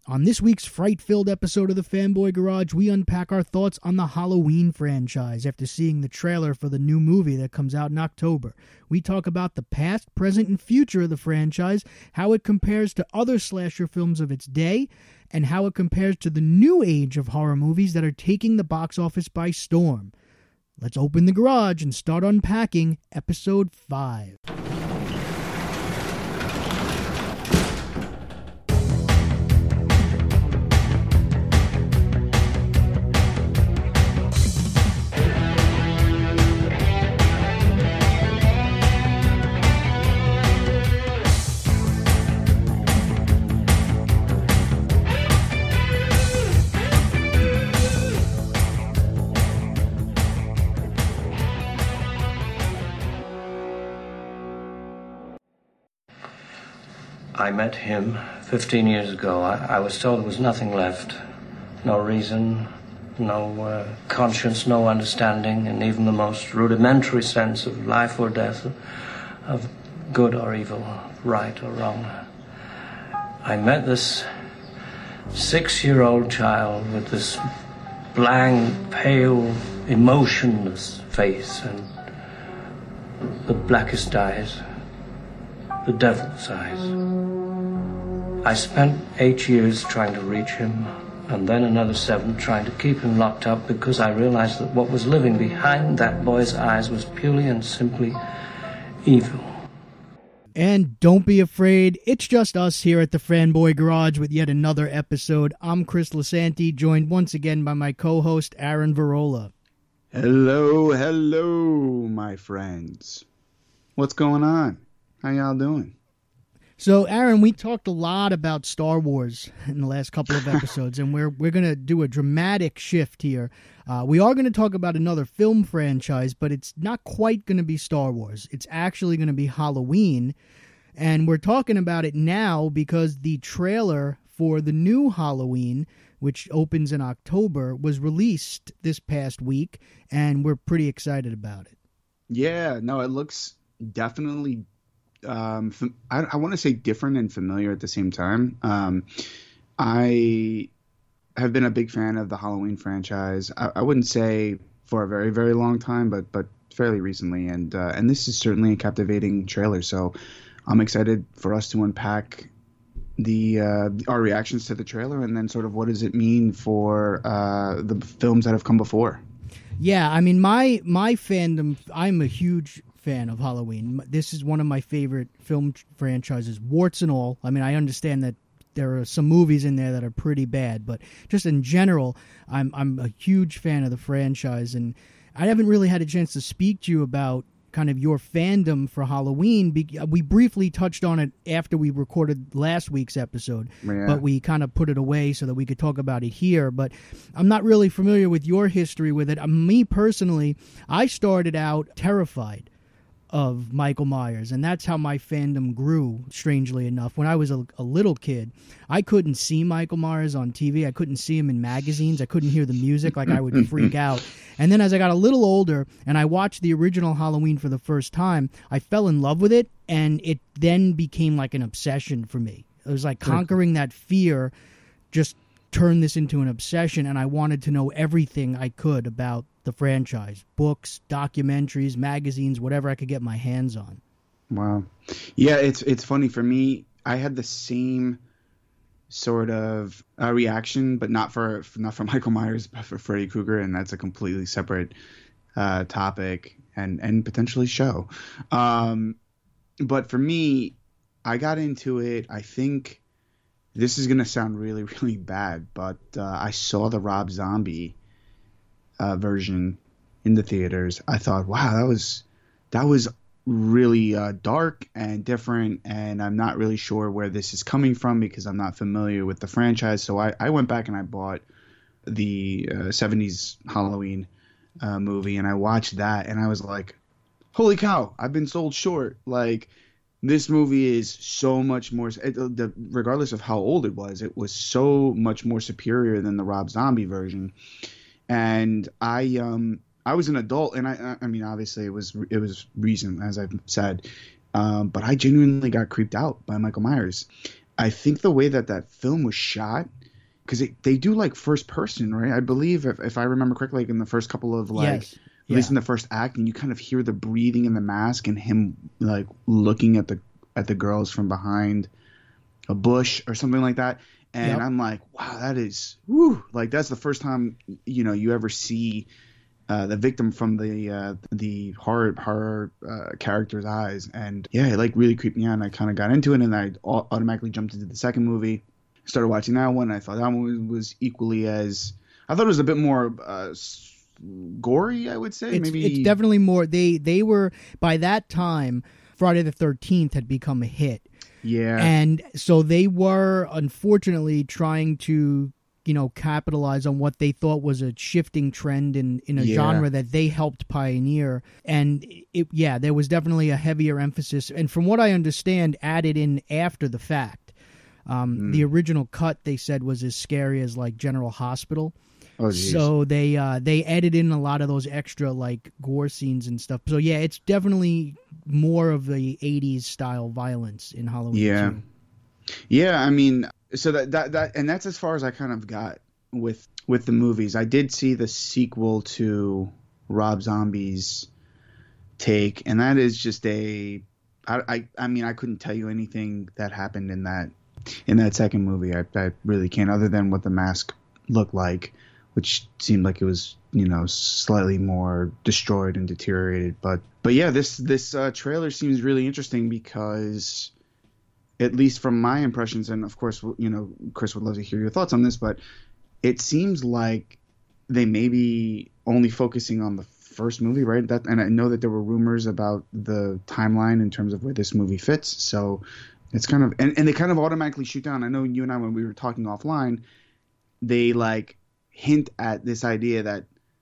On this week's fright-filled episode of the Fanboy Garage, we unpack our thoughts on the Halloween franchise after seeing the trailer for the new movie that comes out in October. We talk about the past, present, and future of the franchise, how it compares to other slasher films of its day, and how it compares to the new age of horror movies that are taking the box office by storm. Let's open the garage and start unpacking Episode 5. I met him 15 years ago. I was told there was nothing left. No reason, no conscience, no understanding, and even the most rudimentary sense of life or death, of good or evil, right or wrong. I met this 6-year-old child with this blank, pale, emotionless face and the blackest eyes, the devil's eyes. I spent 8 years trying to reach him, and then another 7 trying to keep him locked up, because I realized that what was living behind that boy's eyes was purely and simply evil. And don't be afraid, it's just us here at the Fanboy Garage with yet another episode. I'm Chris Lasanti, joined once again by my co-host Aaron Varola. Hello, my friends. What's going on? How y'all doing? So, Aaron, we talked a lot about Star Wars in the last couple of episodes, and we're going to do a dramatic shift here. We are going to talk about another film franchise, but it's not quite going to be Star Wars. It's actually going to be Halloween, and we're talking about it now because the trailer for the new Halloween, which opens in October, was released this past week, and we're pretty excited about it. Yeah, no, it looks definitely I want to say different and familiar at the same time. I have been a big fan of the Halloween franchise. I wouldn't say for a very, very long time, but fairly recently. And this is certainly a captivating trailer. So I'm excited for us to unpack our reactions to the trailer, and then sort of what does it mean for the films that have come before. Yeah, I mean, my fandom, I'm a huge fan of Halloween. This is one of my favorite film franchises, warts and all. I mean, I understand that there are some movies in there that are pretty bad, but just in general, I'm a huge fan of the franchise, and I haven't really had a chance to speak to you about kind of your fandom for Halloween. We briefly touched on it after we recorded last week's episode, but we kind of put it away so that we could talk about it here. But I'm not really familiar with your history with it. Me personally, I started out terrified of Michael Myers, and that's how my fandom grew, strangely enough. When I was a little kid, I couldn't see Michael Myers on TV. I couldn't see him in magazines. I couldn't hear the music. Like, I would freak out. And then as I got a little older and I watched the original Halloween for the first time, I fell in love with it, and it then became like an obsession for me. It was like conquering that fear just turned this into an obsession, and I wanted to know everything I could about the franchise. Books, documentaries, magazines, whatever I could get my hands on. Wow. Yeah, it's funny. For me, I had the same sort of reaction, but not for Michael Myers, but for Freddy Krueger, and that's a completely separate topic and potentially show. But for me, I got into it, I think this is going to sound really, really bad, but I saw the Rob Zombie version in the theaters. I thought, wow, that was really dark and different, and I'm not really sure where this is coming from because I'm not familiar with the franchise. So I went back and I bought the 70s Halloween movie, and I watched that, and I was like, holy cow, I've been sold short. Like, this movie is so much more, regardless of how old it was so much more superior than the Rob Zombie version. And I was an adult, and I mean, obviously it was recent, as I've said, but I genuinely got creeped out by Michael Myers. I think the way that that film was shot, because they do like first person, right? I believe if I remember correctly, like in the first couple of like, Yes. at least in the first act, and you kind of hear the breathing in the mask and him like looking at the girls from behind a bush or something like that. And Yep. I'm like, wow, that is, woo, like that's the first time you ever see the victim from the horror character's eyes. And yeah, it like really creeped me out. And I kind of got into it, and I automatically jumped into the second movie, started watching that one. I thought that one was equally as, I thought it was a bit more gory, I would say. It's definitely more. They were, by that time, Friday the 13th had become a hit. Yeah. And so they were unfortunately trying to, capitalize on what they thought was a shifting trend in a genre that they helped pioneer. And there was definitely a heavier emphasis. And from what I understand, added in after the fact. The original cut, they said, was as scary as like General Hospital. Oh, geez. So they added in a lot of those extra like gore scenes and stuff. So yeah, it's definitely more of the 80s style violence in Halloween 2. Yeah, I mean, so that and that's as far as I kind of got with the movies. I did see the sequel to Rob Zombie's take, and that is just I mean, I couldn't tell you anything that happened in that second movie. I really can't, other than what the mask looked like, which seemed like it was, slightly more destroyed and deteriorated. But yeah, this trailer seems really interesting because, at least from my impressions, and of course, Chris would love to hear your thoughts on this, but it seems like they may be only focusing on the first movie, right? And I know that there were rumors about the timeline in terms of where this movie fits. So it's kind of, and they kind of automatically shoot down. I know you and I, when we were talking offline, they like hint at this idea that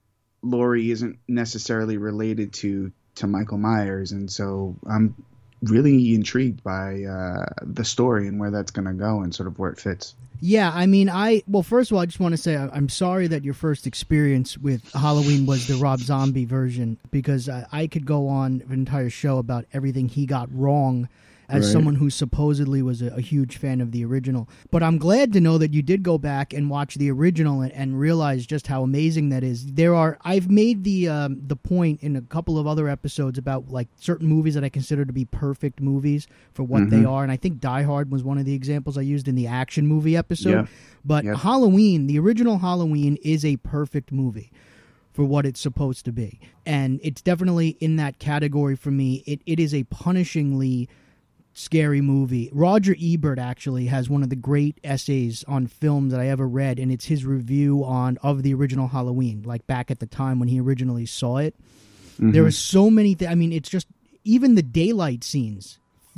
Laurie isn't necessarily related to Michael Myers, and so I'm really intrigued by the story and where that's going to go and sort of where it fits. Yeah, I mean, first of all, I just want to say I'm sorry that your first experience with Halloween was the Rob Zombie version, because I could go on an entire show about everything he got wrong as someone who supposedly was a huge fan of the original. But I'm glad to know that you did go back and watch the original and realize just how amazing that is. I've made the point in a couple of other episodes about like certain movies that I consider to be perfect movies for what they are, and I think Die Hard was one of the examples I used in the action movie episode. Yeah. But Halloween, the original Halloween, is a perfect movie for what it's supposed to be. And it's definitely in that category for me. It is a punishingly scary movie. Roger Ebert actually has one of the great essays on film that I ever read, and it's his review of the original Halloween, like back at the time when he originally saw it. There are so many things. I mean, it's just, even the daylight scenes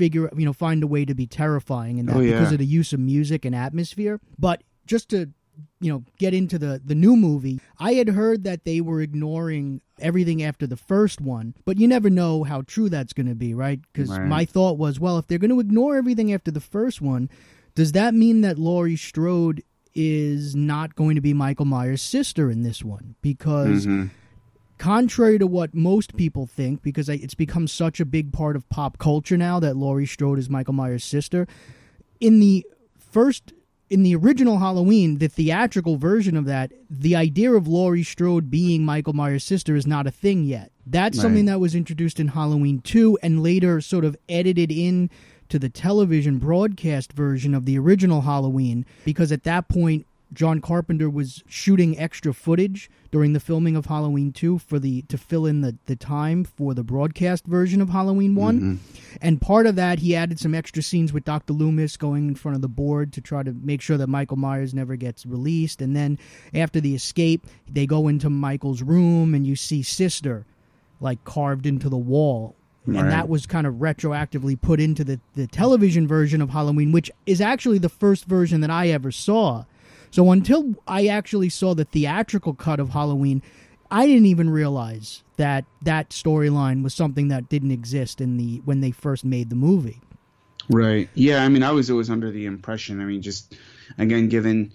find a way to be terrifying in that because of the use of music and atmosphere. But just to get into the new movie, I had heard that they were ignoring everything after the first one, but you never know how true that's going to be, right? Because my thought was, well, if they're going to ignore everything after the first one, does that mean that Laurie Strode is not going to be Michael Myers' sister in this one? Because contrary to what most people think, because it's become such a big part of pop culture now that Laurie Strode is Michael Myers' sister, in the original Halloween, the theatrical version of that, the idea of Laurie Strode being Michael Myers' sister is not a thing yet. That's something that was introduced in Halloween 2 and later sort of edited in to the television broadcast version of the original Halloween, because at that point, John Carpenter was shooting extra footage during the filming of Halloween 2 to fill in the time for the broadcast version of Halloween 1. And part of that, he added some extra scenes with Dr. Loomis going in front of the board to try to make sure that Michael Myers never gets released. And then after the escape, they go into Michael's room and you see Sister like carved into the wall. And that was kind of retroactively put into the television version of Halloween, which is actually the first version that I ever saw. So until I actually saw the theatrical cut of Halloween, I didn't even realize that storyline was something that didn't exist when they first made the movie. Right. Yeah, I mean, I was always under the impression, I mean, just, again, given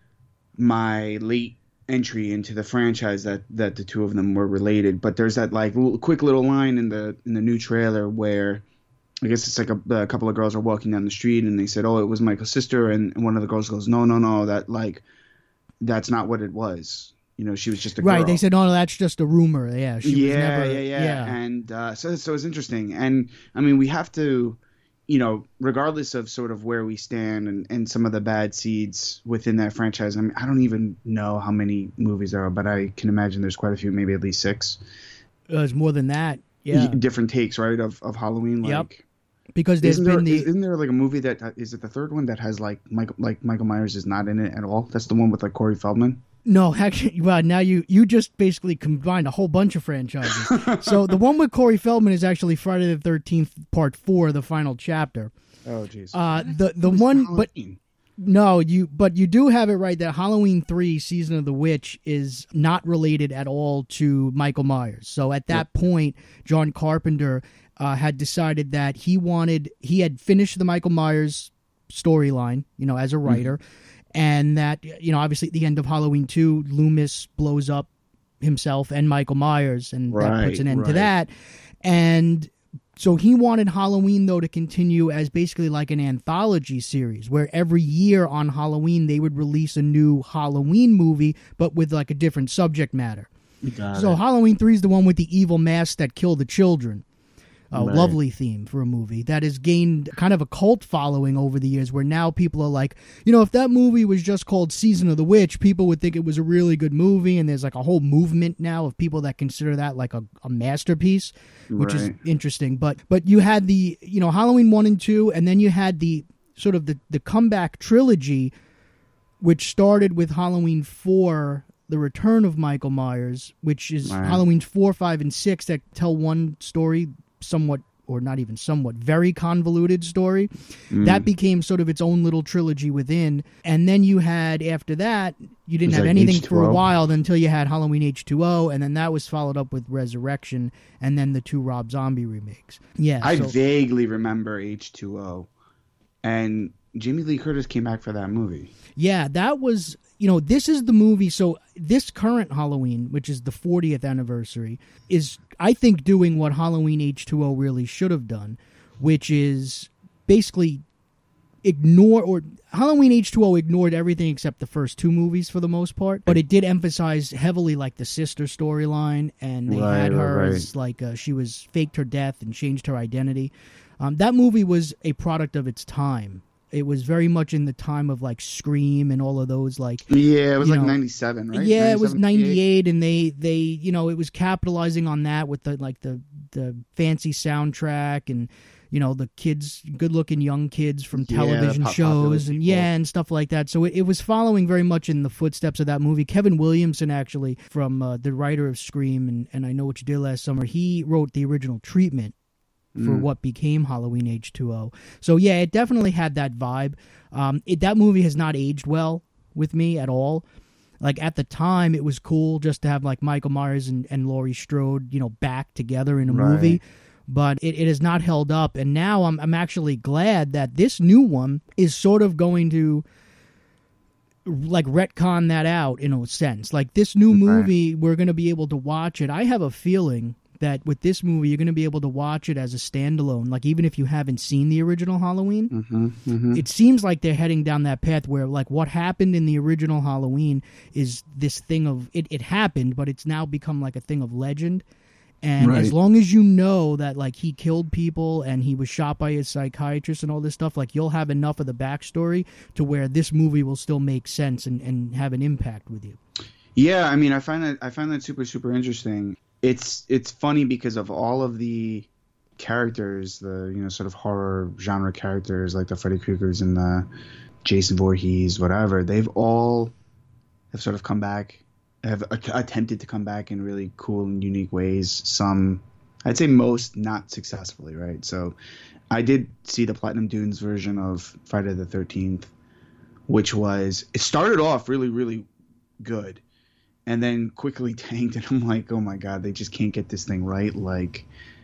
my late entry into the franchise, that the two of them were related. But there's that, like, quick little line in the new trailer where I guess it's like a couple of girls are walking down the street and they said, "Oh, it was Michael's sister," and one of the girls goes, "No, no, no, that's not what it was. She was just a girl." Right. They said, "Oh, no, that's just a rumor." Yeah. She was never, yeah. And so it's interesting. And I mean, we have to, regardless of sort of where we stand and some of the bad seeds within that franchise. I mean, I don't even know how many movies there are, but I can imagine there's quite a few, maybe at least 6. There's more than that. Yeah. Different takes, right, of Halloween. Like, yep. Because isn't there like a movie that is it the third one that has like Michael Myers is not in it at all? That's the one with like Corey Feldman. No, actually, well, now you just basically combined a whole bunch of franchises. So the one with Corey Feldman is actually Friday the 13th Part 4, the final chapter. Oh, jeez. The one, Halloween. But you do have it right that Halloween 3, Season of the Witch, is not related at all to Michael Myers. So at that point, John Carpenter had decided that he had finished the Michael Myers storyline, as a writer, and that, obviously at the end of Halloween 2, Loomis blows up himself and Michael Myers, and that puts an end to that. And so he wanted Halloween, though, to continue as basically like an anthology series where every year on Halloween they would release a new Halloween movie, but with like a different subject matter. So Halloween 3 is the one with the evil mask that killed the children. Lovely theme for a movie that has gained kind of a cult following over the years, where now people are like, if that movie was just called Season of the Witch, people would think it was a really good movie, and there's like a whole movement now of people that consider that like a masterpiece, which is interesting. But you had the Halloween 1 and 2, and then you had the sort of the comeback trilogy, which started with Halloween 4, The Return of Michael Myers, which is Halloween 4, 5, and 6 that tell one story, somewhat, or not even somewhat, very convoluted story. That became sort of its own little trilogy within. And then you had, after that, you didn't have anything H2O for a while until you had Halloween H2O, and then that was followed up with Resurrection, and then the 2 Rob Zombie remakes. Yeah, I vaguely remember H2O, and Jamie Lee Curtis came back for that movie. Yeah, that was... this is the movie, so this current Halloween, which is the 40th anniversary, is, I think, doing what Halloween H2O really should have done, which is basically Halloween H2O ignored everything except the first 2 movies for the most part, but it did emphasize heavily like the sister storyline, and they had her as like she was faked her death and changed her identity. That movie was a product of its time. It was very much in the time of like Scream and all of those like... Yeah, it was like 97, right? Yeah, it was 98, and they it was capitalizing on that with the fancy soundtrack and, the kids, good-looking young kids from television shows and and stuff like that. So it was following very much in the footsteps of that movie. Kevin Williamson, actually, from the writer of Scream and I Know What You Did Last Summer, he wrote the original treatment for what became Halloween H2O. So yeah, it definitely had that vibe. That movie has not aged well with me at all. Like at the time, it was cool just to have like Michael Myers and Laurie Strode, back together in a movie. But it has not held up. And now I'm actually glad that this new one is sort of going to like retcon that out in a sense. Like this new movie, we're going to be able to watch it. I have a feeling that with this movie, you're going to be able to watch it as a standalone, like even if you haven't seen the original Halloween. It seems like they're heading down that path where like what happened in the original Halloween is this thing of, it happened, but it's now become like a thing of legend. And as long as you know that like he killed people and he was shot by his psychiatrist and all this stuff, like you'll have enough of the backstory to where this movie will still make sense and have an impact with you. Yeah, I mean, I find that super, super interesting. It's funny because of all of the characters, the sort of horror genre characters like the Freddy Kruegers and the Jason Voorhees, whatever. They've all have sort of come back, have attempted to come back in really cool and unique ways. Some, I'd say most, not successfully, right? So I did see the Platinum Dunes version of Friday the 13th, which it started off really, really good. And then quickly tanked, and I'm like, oh my god, they just can't get this thing right. Like,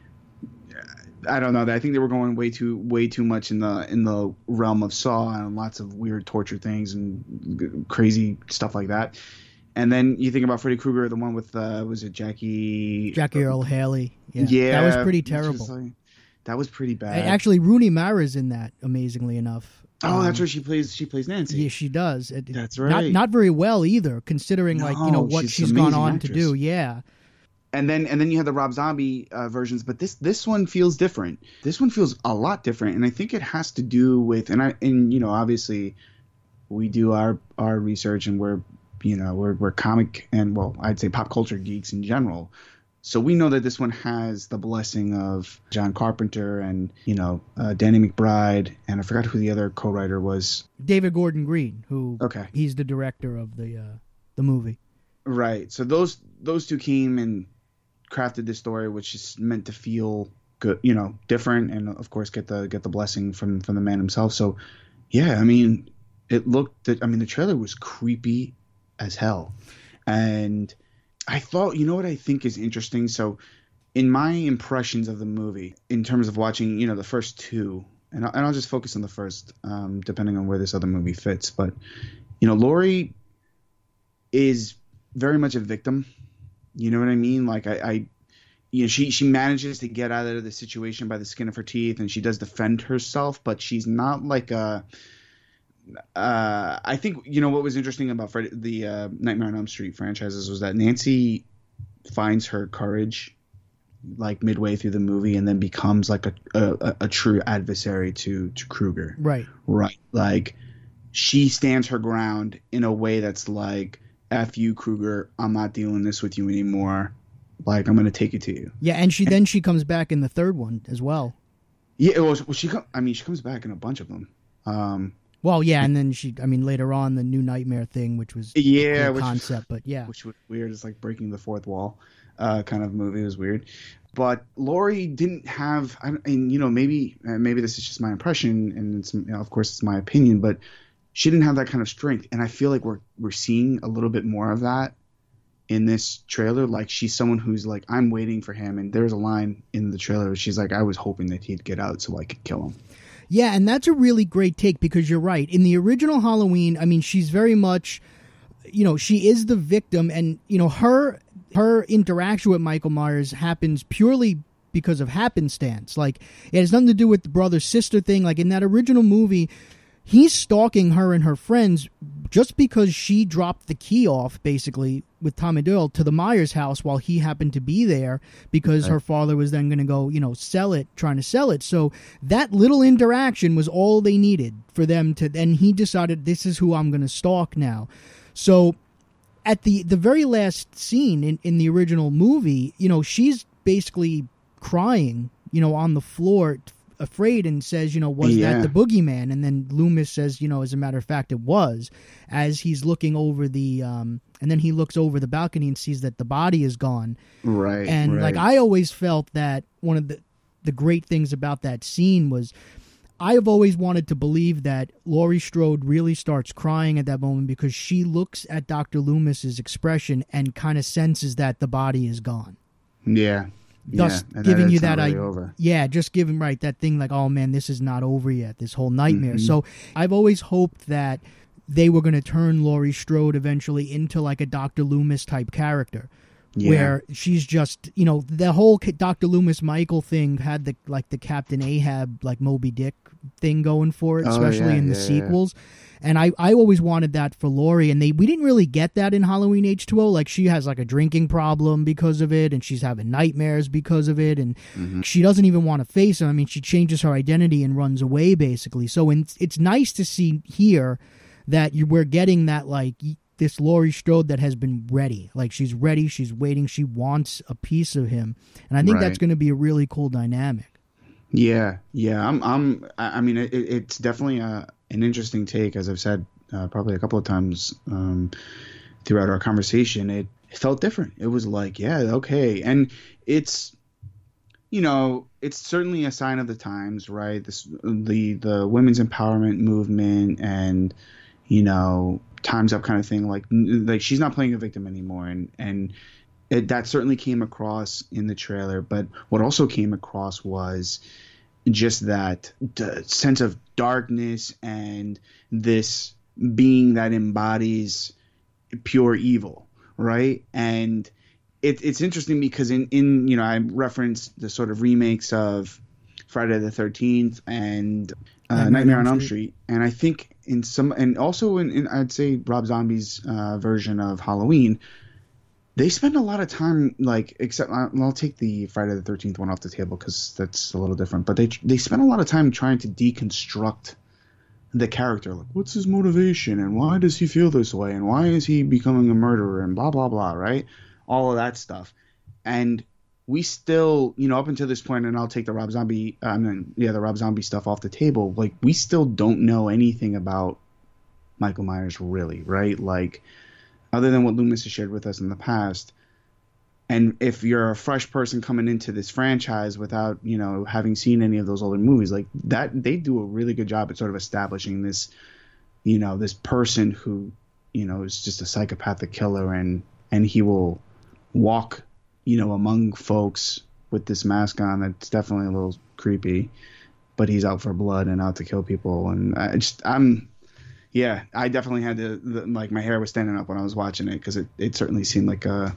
I don't know. I think they were going way too much in the realm of Saw and lots of weird torture things and crazy stuff like that. And then you think about Freddy Krueger, the one with was it Jackie Earle Haley? Yeah, that was pretty terrible. That was pretty bad. And actually, Rooney Mara's in that, amazingly enough. Oh, that's right. She plays Nancy. Yeah, she does. That's right. Not very well either, considering what she's gone on actress. to do. Yeah. And then you have the Rob Zombie versions, but this one feels different. This one feels a lot different, and I think it has to do with obviously we do our research, and we're comic and, well, I'd say pop culture geeks in general. So we know that this one has the blessing of John Carpenter and, Danny McBride, and I forgot who the other co-writer was. David Gordon Green, who Okay. he's the director of the movie. Right. So those two came and crafted this story, which is meant to feel good, different, and of course get the blessing from the man himself. So yeah, I mean, the trailer was creepy as hell, and I thought, what I think is interesting. So in my impressions of the movie, in terms of watching, the first two, and I'll just focus on the first, depending on where this other movie fits. But, Laurie is very much a victim. You know what I mean? Like she manages to get out of the situation by the skin of her teeth, and she does defend herself, but she's not like I think, what was interesting about the Nightmare on Elm Street franchises was that Nancy finds her courage like midway through the movie, and then becomes like a true adversary to Krueger. Right. Like she stands her ground in a way that's like, F you, Krueger, I'm not dealing this with you anymore. Like, I'm going to take it to you. Yeah, and she comes back in the third one as well. Yeah, she comes back in a bunch of them. Well, yeah, and then later on, the new Nightmare thing, which was a cool concept, but yeah. Which was weird. It's like breaking the fourth wall kind of movie. It was weird. But Laurie didn't have, maybe this is just my impression, and it's, of course it's my opinion, but she didn't have that kind of strength. And I feel like we're seeing a little bit more of that in this trailer. Like, she's someone who's like, I'm waiting for him. And there's a line in the trailer where she's like, I was hoping that he'd get out so I could kill him. Yeah, and that's a really great take, because you're right. In the original Halloween, she's very much, she is the victim, and, her interaction with Michael Myers happens purely because of happenstance. Like, it has nothing to do with the brother-sister thing. Like, in that original movie, he's stalking her and her friends just because she dropped the key off, basically, with Tommy Doyle to the Myers house while he happened to be there, because her father was then going to go, trying to sell it. So that little interaction was all they needed for them to, and he decided, this is who I'm going to stalk now. So at the very last scene in the original movie, she's basically crying, on the floor, afraid, and says, was that the boogeyman? And then Loomis says, as a matter of fact, it was, as he's looking over the and then he looks over the balcony and sees that the body is gone. Right. And like, I always felt that one of the great things about that scene was, I have always wanted to believe that Laurie Strode really starts crying at that moment, because she looks at Dr. Loomis's expression and kind of senses that the body is gone. Yeah. Thus giving you that idea. Yeah, just giving that thing like, oh man, this is not over yet, this whole nightmare. Mm-hmm. So I've always hoped that they were going to turn Laurie Strode eventually into like a Dr. Loomis type character. Yeah. Where she's just, the whole Dr. Loomis Michael thing had the Captain Ahab, like Moby Dick thing going for it, especially in the sequels. And I always wanted that for Laurie, and we didn't really get that in Halloween H2O. Like, she has like a drinking problem because of it, and she's having nightmares because of it, and she doesn't even want to face him. She changes her identity and runs away, basically. So it's nice to see here that we're getting that, like, this Laurie Strode that has been ready. Like, she's ready, she's waiting, she wants a piece of him. And I think that's going to be a really cool dynamic. Yeah. It's definitely an interesting take, as I've said probably a couple of times throughout our conversation. It felt different. It was like, yeah, okay. And it's, it's certainly a sign of the times, right? The women's empowerment movement and, time's up kind of thing. Like she's not playing a victim anymore. And that certainly came across in the trailer. But what also came across was just that sense of darkness and this being that embodies pure evil, right? And it's interesting because in I referenced the sort of remakes of Friday the 13th and Nightmare on Elm Street. And I think in some, and also in I'd say Rob Zombie's version of Halloween, they spend a lot of time, like, except I'll take the Friday the 13th one off the table because that's a little different. But they spend a lot of time trying to deconstruct the character. Like, what's his motivation and why does he feel this way and why is he becoming a murderer and blah, blah, blah, right? All of that stuff. And we still, up until this point, and I'll take the Rob Zombie, the Rob Zombie stuff off the table. Like, we still don't know anything about Michael Myers, really, right? Like, other than what Loomis has shared with us in the past. And if you're a fresh person coming into this franchise without, having seen any of those older movies, like that, they do a really good job at sort of establishing this, this person who, is just a psychopathic killer, and he will walk, among folks with this mask on. That's definitely a little creepy, but he's out for blood and out to kill people. And I definitely had like my hair was standing up when I was watching it, because it certainly seemed like a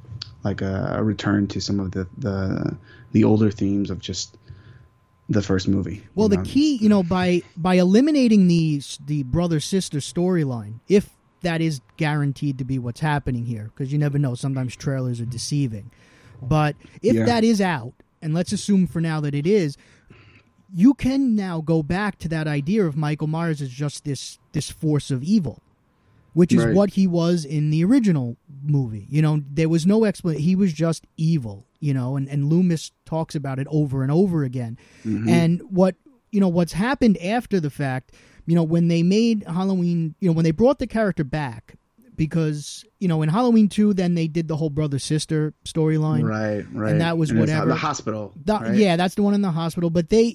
return to some of the older themes of just the first movie. Well, the key, by eliminating the brother-sister storyline, if that is guaranteed to be what's happening here, because you never know, sometimes trailers are deceiving. But if that is out, and let's assume for now that it is, you can now go back to that idea of Michael Myers as just this force of evil, which is what he was in the original movie. There was no explanation. He was just evil, and Loomis talks about it over and over again. Mm-hmm. And what's happened after the fact, when they made Halloween, when they brought the character back, because, in Halloween 2, then they did the whole brother-sister storyline. Right. And that was whatever. The hospital. Right? Yeah, that's the one in the hospital. But they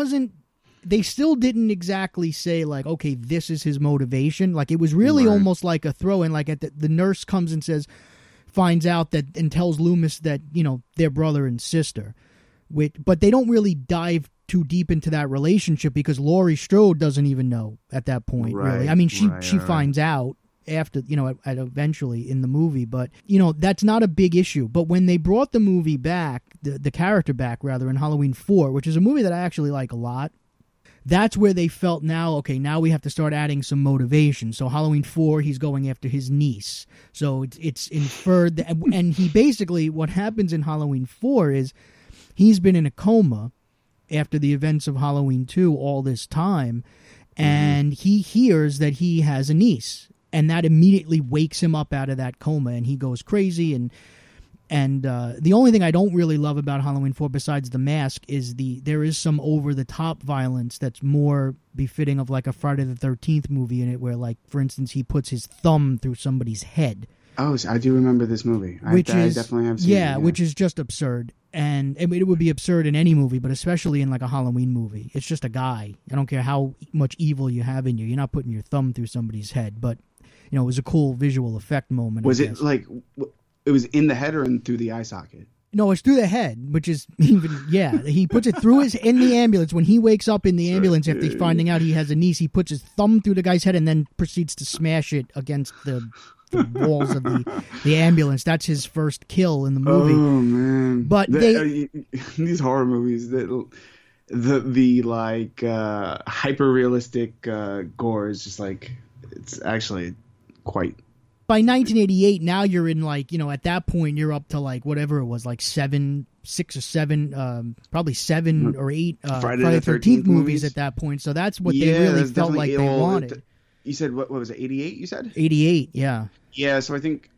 still didn't exactly say, like, okay, this is his motivation. Like, it was really almost like a throw-in. Like, the nurse comes and finds out that, and tells Loomis that, they're brother and sister. But they don't really dive too deep into that relationship, because Laurie Strode doesn't even know at that point, really. I mean, she finds out after, eventually in the movie, but, that's not a big issue. But when they brought the movie back, the character back, rather, in Halloween 4, which is a movie that I actually like a lot, that's where they felt now we have to start adding some motivation. So Halloween 4, he's going after his niece. So it's inferred that, and he basically, what happens in Halloween 4 is he's been in a coma after the events of Halloween 2 all this time, and he hears that he has a niece, and that immediately wakes him up out of that coma, and he goes crazy. And the only thing I don't really love about Halloween 4, besides the mask, is there is some over-the-top violence that's more befitting of like a Friday the 13th movie in it, where, like, for instance, he puts his thumb through somebody's head. Oh, I do remember this movie. I definitely have seen it. Yeah, which is just absurd. And I mean, it would be absurd in any movie, but especially in like a Halloween movie. It's just a guy. I don't care how much evil you have in you. You're not putting your thumb through somebody's head. But, it was a cool visual effect moment. Was it like, it was in the head or through the eye socket? No, it's through the head, which is even, he puts it through in the ambulance. When he wakes up in the ambulance after finding out he has a niece, he puts his thumb through the guy's head and then proceeds to smash it against the walls of the ambulance. That's his first kill in the movie. Oh, man. But these horror movies, the like hyper realistic gore is just like, it's actually quite. By 1988, now you're in like, at that point you're up to like whatever it was, like 6 or 7, probably 7 or 8 Friday the 13th movies at that point. So that's what they really felt like they wanted. You said what was it? 88? You said 88. Yeah. Yeah. So I think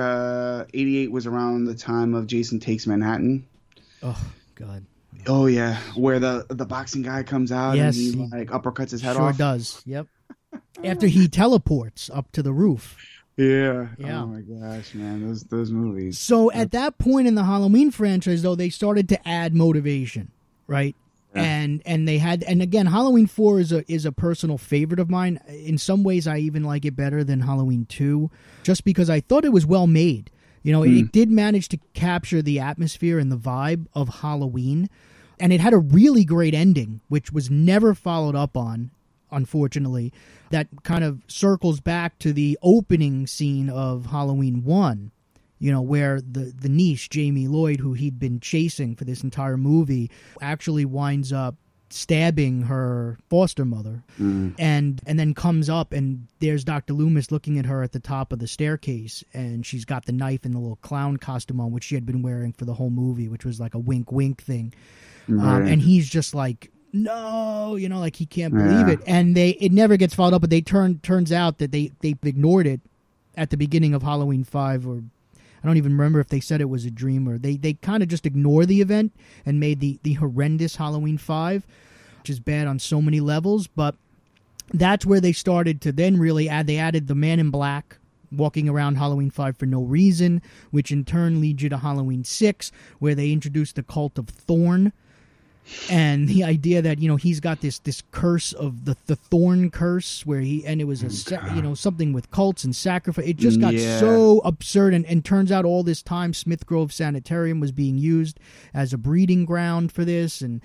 88 was around the time of Jason Takes Manhattan. Oh God. Oh yeah, where the boxing guy comes out and he like uppercuts his head off. Sure does. Yep. After he teleports up to the roof. Yeah. Oh my gosh, man, those movies. So at that point in the Halloween franchise, though, they started to add motivation, right? Yeah. And they had, and again, Halloween 4 is a personal favorite of mine. In some ways, I even like it better than Halloween 2, just because I thought it was well made. It did manage to capture the atmosphere and the vibe of Halloween, and it had a really great ending, which was never followed up on, unfortunately. That kind of circles back to the opening scene of Halloween 1, you know, where the niece, Jamie Lloyd, who he'd been chasing for this entire movie, actually winds up stabbing her foster mother, and then comes up, and there's Dr. Loomis looking at her at the top of the staircase, and she's got the knife and the little clown costume on, which she had been wearing for the whole movie, which was like a wink wink thing. And he's just like, no, you know, like he can't believe it. And it never gets followed up, but turns out that they ignored it at the beginning of Halloween 5, or I don't even remember if they said it was a dream, or they kind of just ignore the event and made the horrendous Halloween 5, which is bad on so many levels. But that's where they started to then really they added the Man in Black walking around Halloween 5 for no reason, which in turn leads you to Halloween 6, where they introduced the cult of Thorn. And the idea that, you know, he's got this curse of the Thorn curse, where it was something with cults and sacrifice. It just got so absurd, and turns out all this time Smith Grove Sanitarium was being used as a breeding ground for this, and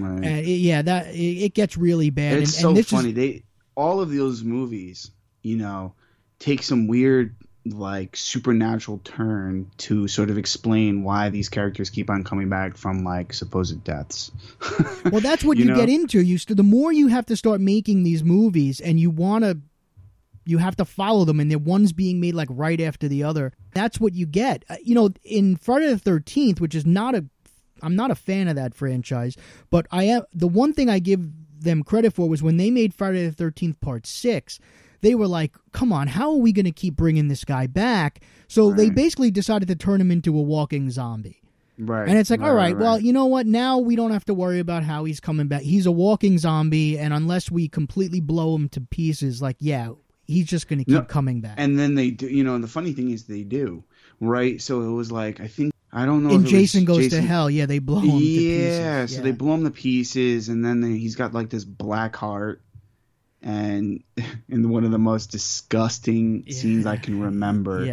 it gets really bad. It's so funny. All of those movies, you know, take some weird, like, supernatural turn to sort of explain why these characters keep on coming back from, like, supposed deaths. Well, that's what you get into. The more you have to start making these movies, and you have to follow them, and the one's being made like right after the other. That's what you get. You know, in Friday the 13th, which is I'm not a fan of that franchise, but the one thing I give them credit for was when they made Friday the 13th Part 6. They were like, come on, how are we going to keep bringing this guy back? So they basically decided to turn him into a walking zombie. Right. And it's like, all right, well, you know what? Now we don't have to worry about how he's coming back. He's a walking zombie, and unless we completely blow him to pieces, like, he's just going to keep coming back. And then they do, you know, and the funny thing is they do, right? So it was like, I don't know. In Jason Goes to Hell, they blow him to pieces. Yeah, so they blow him to pieces, and then he's got like this black heart. And in one of the most disgusting scenes I can remember,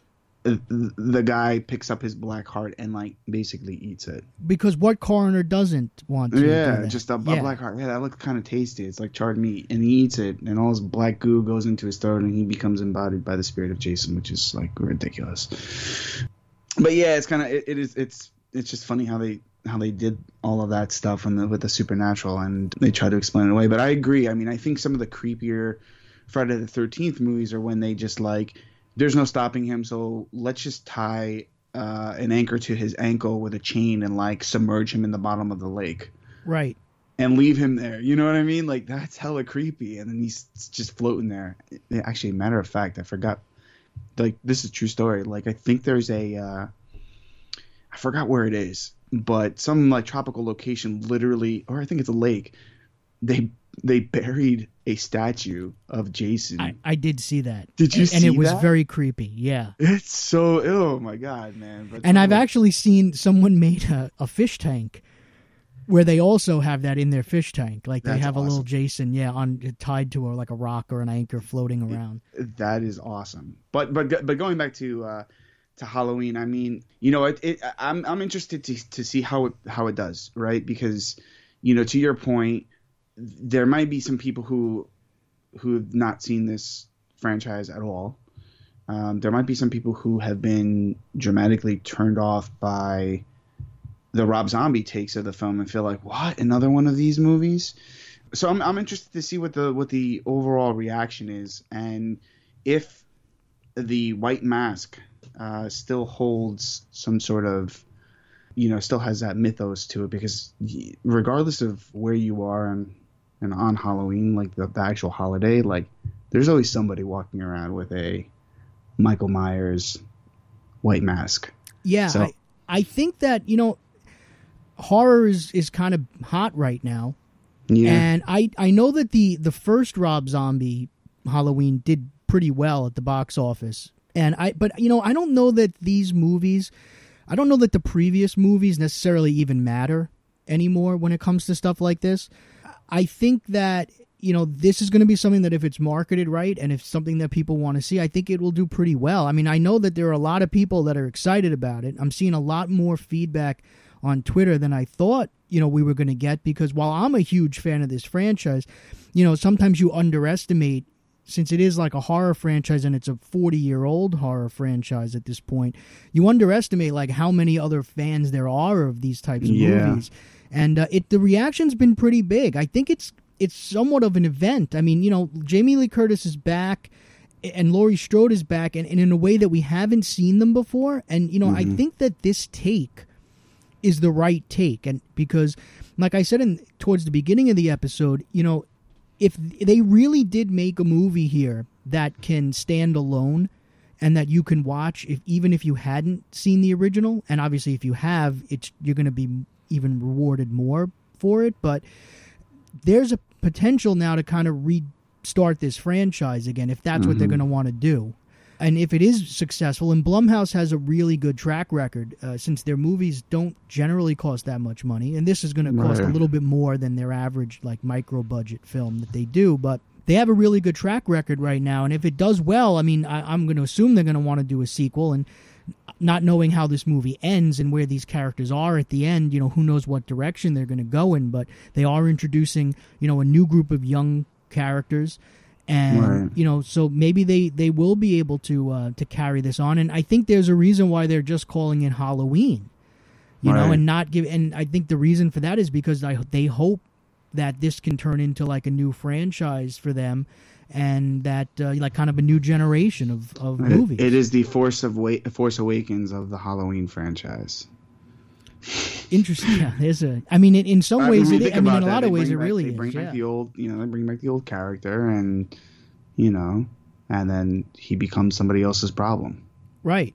the guy picks up his black heart and, like, basically eats it. Because what coroner doesn't want to do that? Just a black heart. Yeah, that looks kind of tasty. It's like charred meat. And he eats it, and all his black goo goes into his throat, and he becomes embodied by the spirit of Jason, which is, like, ridiculous. But yeah, it's kind of it's just funny how they did all of that stuff with the supernatural, and they try to explain it away. But I agree. I mean, I think some of the creepier Friday the 13th movies are when they just, like, there's no stopping him, so let's just tie an anchor to his ankle with a chain and, like, submerge him in the bottom of the lake. Right. And leave him there. You know what I mean? Like, that's hella creepy. And then he's just floating there. Actually, matter of fact, I forgot. Like, this is a true story. Like, I think there's I forgot where it is, but some, like, tropical location, literally, or I think it's a lake, they buried a statue of Jason. I did see that. Did you see that? And it was very creepy, yeah. It's so, oh my God, man. But and I've actually seen someone made a fish tank where they also have that in their fish tank. Like, they have a little Jason, tied to like a rock or an anchor floating around. That is awesome. But going back to Halloween, I mean, you know, I'm interested to see how it does, right? Because, you know, to your point, there might be some people who have not seen this franchise at all. There might be some people who have been dramatically turned off by the Rob Zombie takes of the film and feel like, what, another one of these movies? So I'm interested to see what the overall reaction is, and if the White Mask still holds some sort of, you know, still has that mythos to it, because regardless of where you are and on Halloween, like the actual holiday, like there's always somebody walking around with a Michael Myers white mask. Yeah, so, I think that, you know, horror is kind of hot right now. Yeah. And I know that the first Rob Zombie Halloween did pretty well at the box office. But you know, I don't know that these movies, I don't know that the previous movies necessarily even matter anymore when it comes to stuff like this. I think that, you know, this is going to be something that if it's marketed right and if something that people want to see, I think it will do pretty well. I mean, I know that there are a lot of people that are excited about it. I'm seeing a lot more feedback on Twitter than I thought, you know, we were going to get, because while I'm a huge fan of this franchise, you know, sometimes you underestimate since it is like a horror franchise and it's a 40-year-old horror franchise at this point, you underestimate like how many other fans there are of these types of movies. And the reaction's been pretty big. I think it's somewhat of an event. I mean, Jamie Lee Curtis is back and Laurie Strode is back, and in a way that we haven't seen them before. And, I think that this take is the right take. And because, like I said towards the beginning of the episode, if they really did make a movie here that can stand alone and that you can watch even if you hadn't seen the original, and obviously if you have, you're going to be even rewarded more for it, but there's a potential now to kind of restart this franchise again if that's what they're going to want to do. And if it is successful, and Blumhouse has a really good track record, since their movies don't generally cost that much money, and this is going to cost a little bit more than their average like micro-budget film that they do, but they have a really good track record right now, and if it does well, I mean, I'm going to assume they're going to want to do a sequel, and not knowing how this movie ends and where these characters are at the end, who knows what direction they're going to go in, but they are introducing, a new group of young characters. And, so maybe they will be able to carry this on. And I think there's a reason why they're just calling it Halloween, and not give. And I think the reason for that is because they hope that this can turn into like a new franchise for them, and that like kind of a new generation of movies. It is the Force Awakens of the Halloween franchise. Interesting. Yeah, in some ways it is. I mean, in a lot of ways it really is. They bring back the old, they bring back the old character, and and then he becomes somebody else's problem. Right.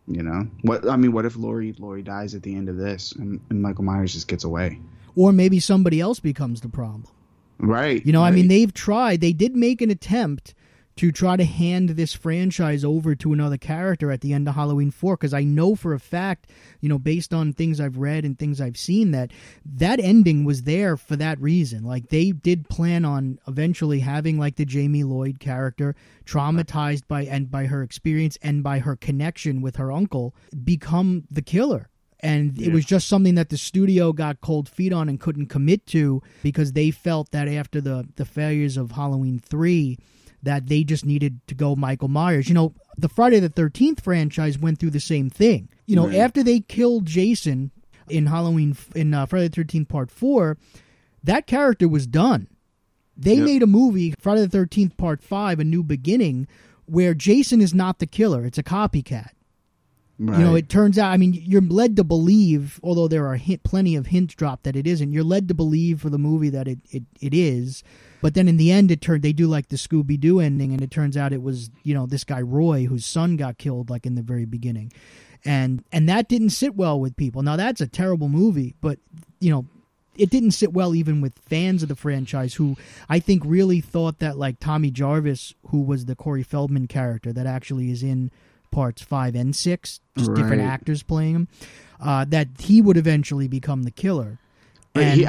What if Laurie dies at the end of this, and Michael Myers just gets away? Or maybe somebody else becomes the problem. Right. I mean, they've tried. They did make an attempt to try to hand this franchise over to another character at the end of Halloween 4, because I know for a fact, based on things I've read and things I've seen, that ending was there for that reason. Like, they did plan on eventually having, like, the Jamie Lloyd character, traumatized by her experience and by her connection with her uncle, become the killer. And it was just something that the studio got cold feet on and couldn't commit to, because they felt that after the failures of Halloween 3, that they just needed to go Michael Myers. The Friday the 13th franchise went through the same thing. After they killed Jason in Friday the 13th Part 4, that character was done. They made a movie, Friday the 13th Part 5, A New Beginning, where Jason is not the killer. It's a copycat. Right. It turns out, I mean, you're led to believe, although there are plenty of hints dropped that it isn't, you're led to believe for the movie that it is. But then in the end, they do like the Scooby-Doo ending, and it turns out it was, this guy Roy, whose son got killed like in the very beginning. And that didn't sit well with people. Now, that's a terrible movie, but, it didn't sit well even with fans of the franchise, who I think really thought that, like, Tommy Jarvis, who was the Corey Feldman character that actually is in Parts 5 and 6, just different actors playing him, that he would eventually become the killer. And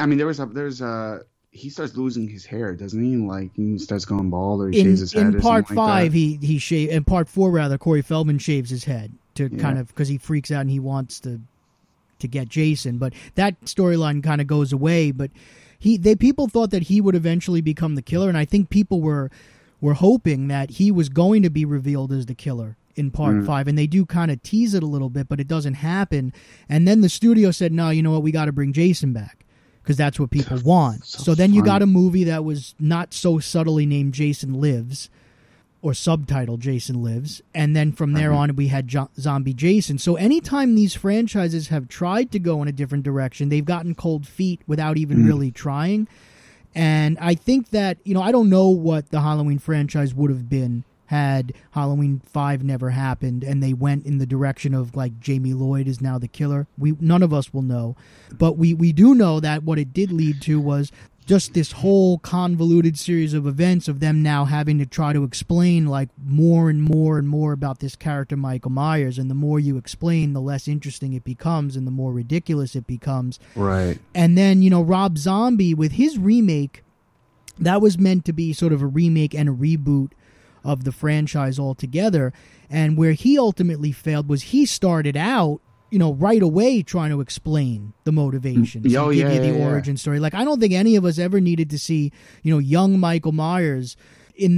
he starts losing his hair, doesn't he? Like, he starts going bald, or he shaves his head. In Part 5, he shaved. In Part 4, rather, Corey Feldman shaves his head to kind of, because he freaks out and he wants to get Jason. But that storyline kind of goes away. But people thought that he would eventually become the killer, and I think people were hoping that he was going to be revealed as the killer in Part 5, and they do kind of tease it a little bit, but it doesn't happen. And then the studio said, no, you know what, we got to bring Jason back, because that's what people want. So then you got a movie that was not so subtly named Jason Lives, or subtitled Jason Lives, and then from there on we had Zombie Jason. So anytime these franchises have tried to go in a different direction, they've gotten cold feet without even really trying. And I think that, I don't know what the Halloween franchise would have been had Halloween 5 never happened and they went in the direction of, like, Jamie Lloyd is now the killer. None of us will know. But we do know that what it did lead to was just this whole convoluted series of events of them now having to try to explain, like, more and more and more about this character Michael Myers. And the more you explain, the less interesting it becomes and the more ridiculous it becomes. Right. And then, Rob Zombie, with his remake, that was meant to be sort of a remake and a reboot of the franchise altogether. And where he ultimately failed was he started out, right away trying to explain the motivations, give you the origin story. Like, I don't think any of us ever needed to see, young Michael Myers in that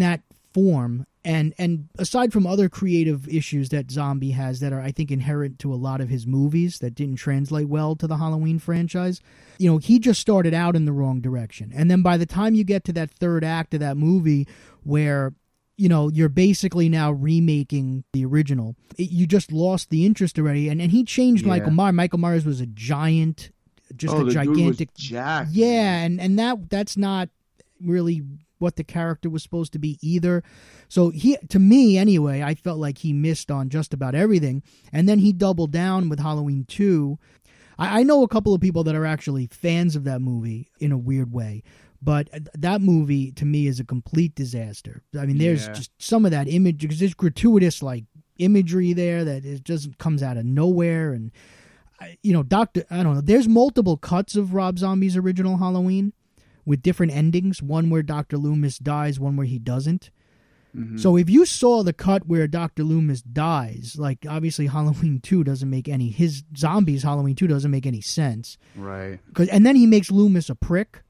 form. And aside from other creative issues that Zombie has that are, I think, inherent to a lot of his movies that didn't translate well to the Halloween franchise, he just started out in the wrong direction. And then by the time you get to that third act of that movie where, you're basically now remaking the original, you just lost the interest already. And he changed Michael Myers. Michael Myers was a giant, just a gigantic. Dude was jacked. Yeah, and that's not really what the character was supposed to be either. So to me anyway, I felt like he missed on just about everything. And then he doubled down with Halloween 2. I know a couple of people that are actually fans of that movie in a weird way, but that movie to me is a complete disaster. I mean, there's just some of that image, because there's gratuitous like imagery there that it just comes out of nowhere. And I don't know, there's multiple cuts of Rob Zombie's original Halloween with different endings, one where Dr. Loomis dies, one where he doesn't. Mm-hmm. So if you saw the cut where Dr. Loomis dies, like obviously Halloween 2 doesn't make his Zombies Halloween 2 doesn't make any sense. Right. And then he makes Loomis a prick.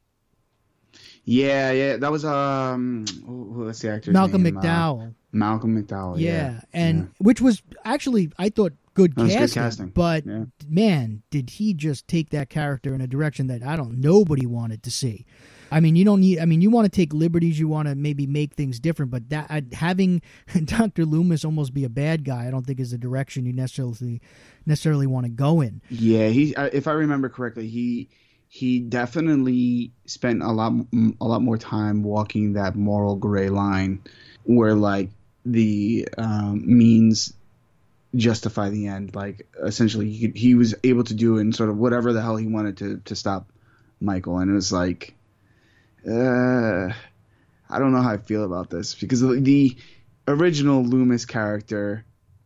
Yeah, that was what's the actor's Malcolm name? McDowell. Malcolm McDowell. Yeah, which was actually, I thought, good casting. But man, did he just take that character in a direction that nobody wanted to see. I mean, you want to take liberties, you want to maybe make things different, but having Dr. Loomis almost be a bad guy, I don't think is the direction you necessarily want to go in. Yeah, if I remember correctly, he definitely spent a lot more time walking that moral gray line where like the means justify the end. Like essentially he was able to do in sort of whatever the hell he wanted to stop Michael. And it was like, I don't know how I feel about this, because the original Loomis character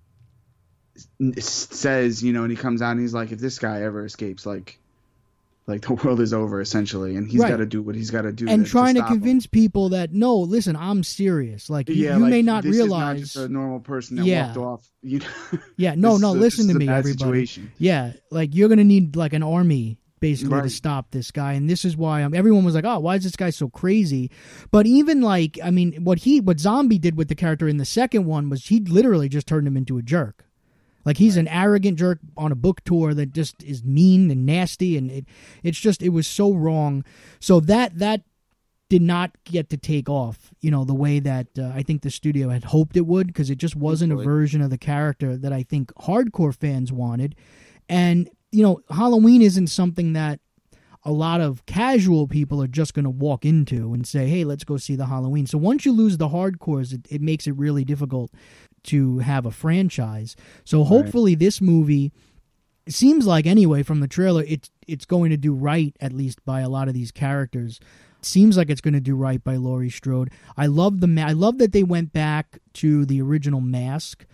says, and he comes out and he's like, if this guy ever escapes, like the world is over essentially, and he's got to do what he's got to do. And trying to convince people that, no, listen, I'm serious. Like, you may not realize. This is not just a normal person that walked off. Listen to me, everybody. Situation. Yeah, like, you're going to need, like, an army, basically, to stop this guy. And this is why everyone was like, oh, why is this guy so crazy? But even, like, I mean, what Zombie did with the character in the second one was he literally just turned him into a jerk. Like, he's an arrogant jerk on a book tour that just is mean and nasty, and it was so wrong. So that did not get to take off, the way that I think the studio had hoped it would, because it just wasn't a version of the character that I think hardcore fans wanted. And, Halloween isn't something that a lot of casual people are just going to walk into and say, hey, let's go see the Halloween. So once you lose the hardcores, it makes it really difficult to have a franchise. So hopefully this movie, it seems like anyway from the trailer, it's going to do right, at least by a lot of these characters. It seems like it's going to do right by Laurie Strode. I love that they went back to the original mask,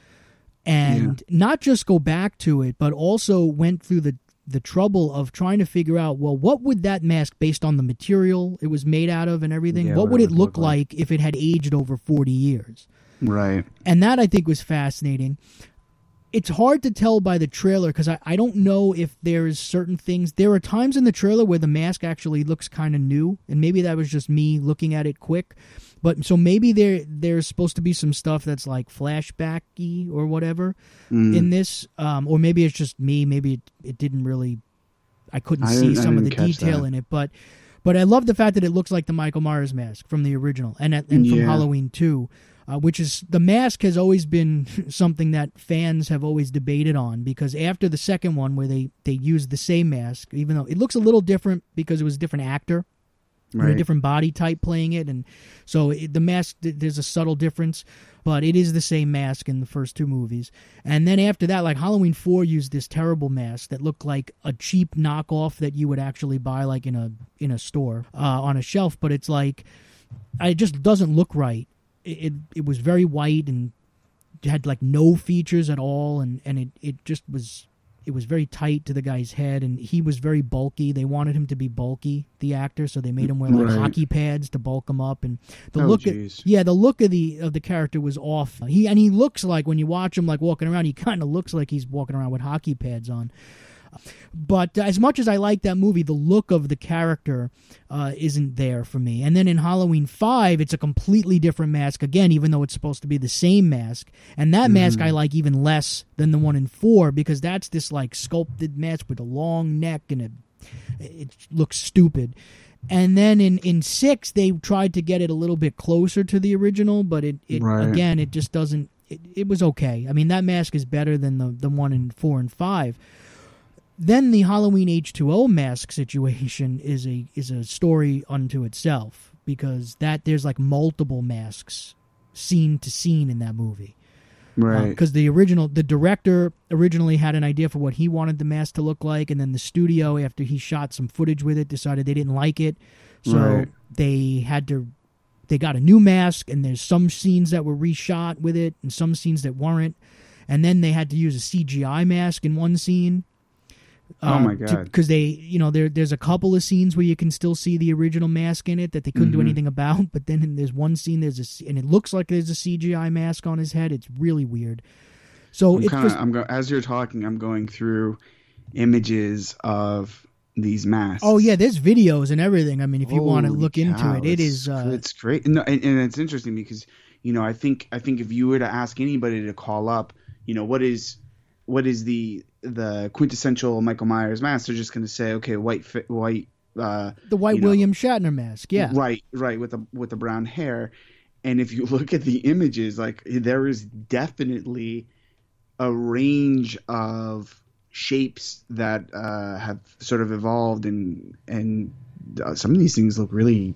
and not just go back to it, but also went through the trouble of trying to figure out, well, what would that mask, based on the material it was made out of and everything, what would it look like if it had aged over 40 years? Right. And that, I think, was fascinating. It's hard to tell by the trailer, because I don't know if there's certain things. There are times in the trailer where the mask actually looks kind of new, and maybe that was just me looking at it quick. But so maybe there's supposed to be some stuff that's like flashbacky or whatever in this, or maybe it's just me. Maybe it didn't really. I couldn't see some of the detail in it, but I love the fact that it looks like the Michael Myers mask from the original and from Halloween 2. Which is, the mask has always been something that fans have always debated on, because after the second one where they used the same mask, even though it looks a little different because it was a different actor, a different body type playing it, and so the mask, there's a subtle difference, but it is the same mask in the first two movies. And then after that, like Halloween 4 used this terrible mask that looked like a cheap knockoff that you would actually buy like in a store on a shelf, but it's like, it just doesn't look right. It was very white and had like no features at all, and it just was, it was very tight to the guy's head, and he was very bulky. They wanted him to be bulky, the actor, so they made him wear like hockey pads to bulk him up, and the look of the character was off. He looks like, when you watch him like walking around, he kind of looks like he's walking around with hockey pads on. But as much as I like that movie, the look of the character isn't there for me. And then in Halloween 5, it's a completely different mask again, even though it's supposed to be the same mask. And that mask I like even less than the one in 4, because that's this like sculpted mask with a long neck, and it looks stupid. And then in 6, they tried to get it a little bit closer to the original, but it again, it just doesn't. It was okay. I mean, that mask is better than the one in 4 and 5. Then the Halloween H2O mask situation is a story unto itself, because there's like multiple masks scene to scene in that movie. Right. Because the director originally had an idea for what he wanted the mask to look like, and then the studio, after he shot some footage with it, decided they didn't like it. So they got a new mask, and there's some scenes that were reshot with it and some scenes that weren't. And then they had to use a CGI mask in one scene. Oh my god! Because there's a couple of scenes where you can still see the original mask in it that they couldn't do anything about. But then there's one scene and it looks like there's a CGI mask on his head. It's really weird. So as you're talking, I'm going through images of these masks. Oh yeah, there's videos and everything. I mean, if you want to look into it, it's great. No, and it's interesting because I think if you were to ask anybody to call up, what is the quintessential Michael Myers mask, they're just going to say, okay, white the white William Shatner mask, yeah, right, with the brown hair. And if you look at the images, like, there is definitely a range of shapes that have sort of evolved, and some of these things look really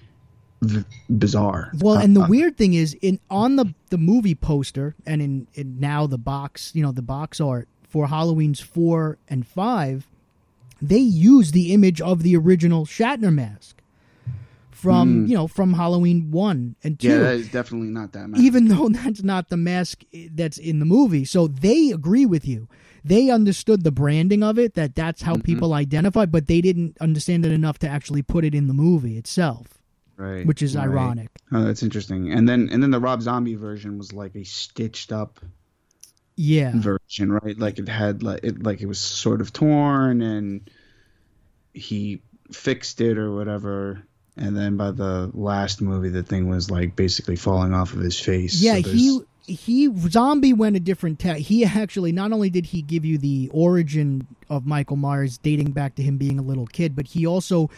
bizarre. Well, and the weird thing is, on the movie poster and in now the box, the box art for Halloween's 4 and 5, they use the image of the original Shatner mask from from Halloween 1 and 2. Yeah, that is definitely not that mask. Even though that's not the mask that's in the movie. So they agree with you. They understood the branding of it, that's how people identify, but they didn't understand it enough to actually put it in the movie itself. Right. Which is ironic. Oh, that's interesting. And then the Rob Zombie version was like a stitched up version, right? Like it had it was sort of torn, and he fixed it or whatever. And then by the last movie, the thing was like basically falling off of his face. Yeah, so Zombie went a different tack. He actually, not only did he give you the origin of Michael Myers dating back to him being a little kid, but he also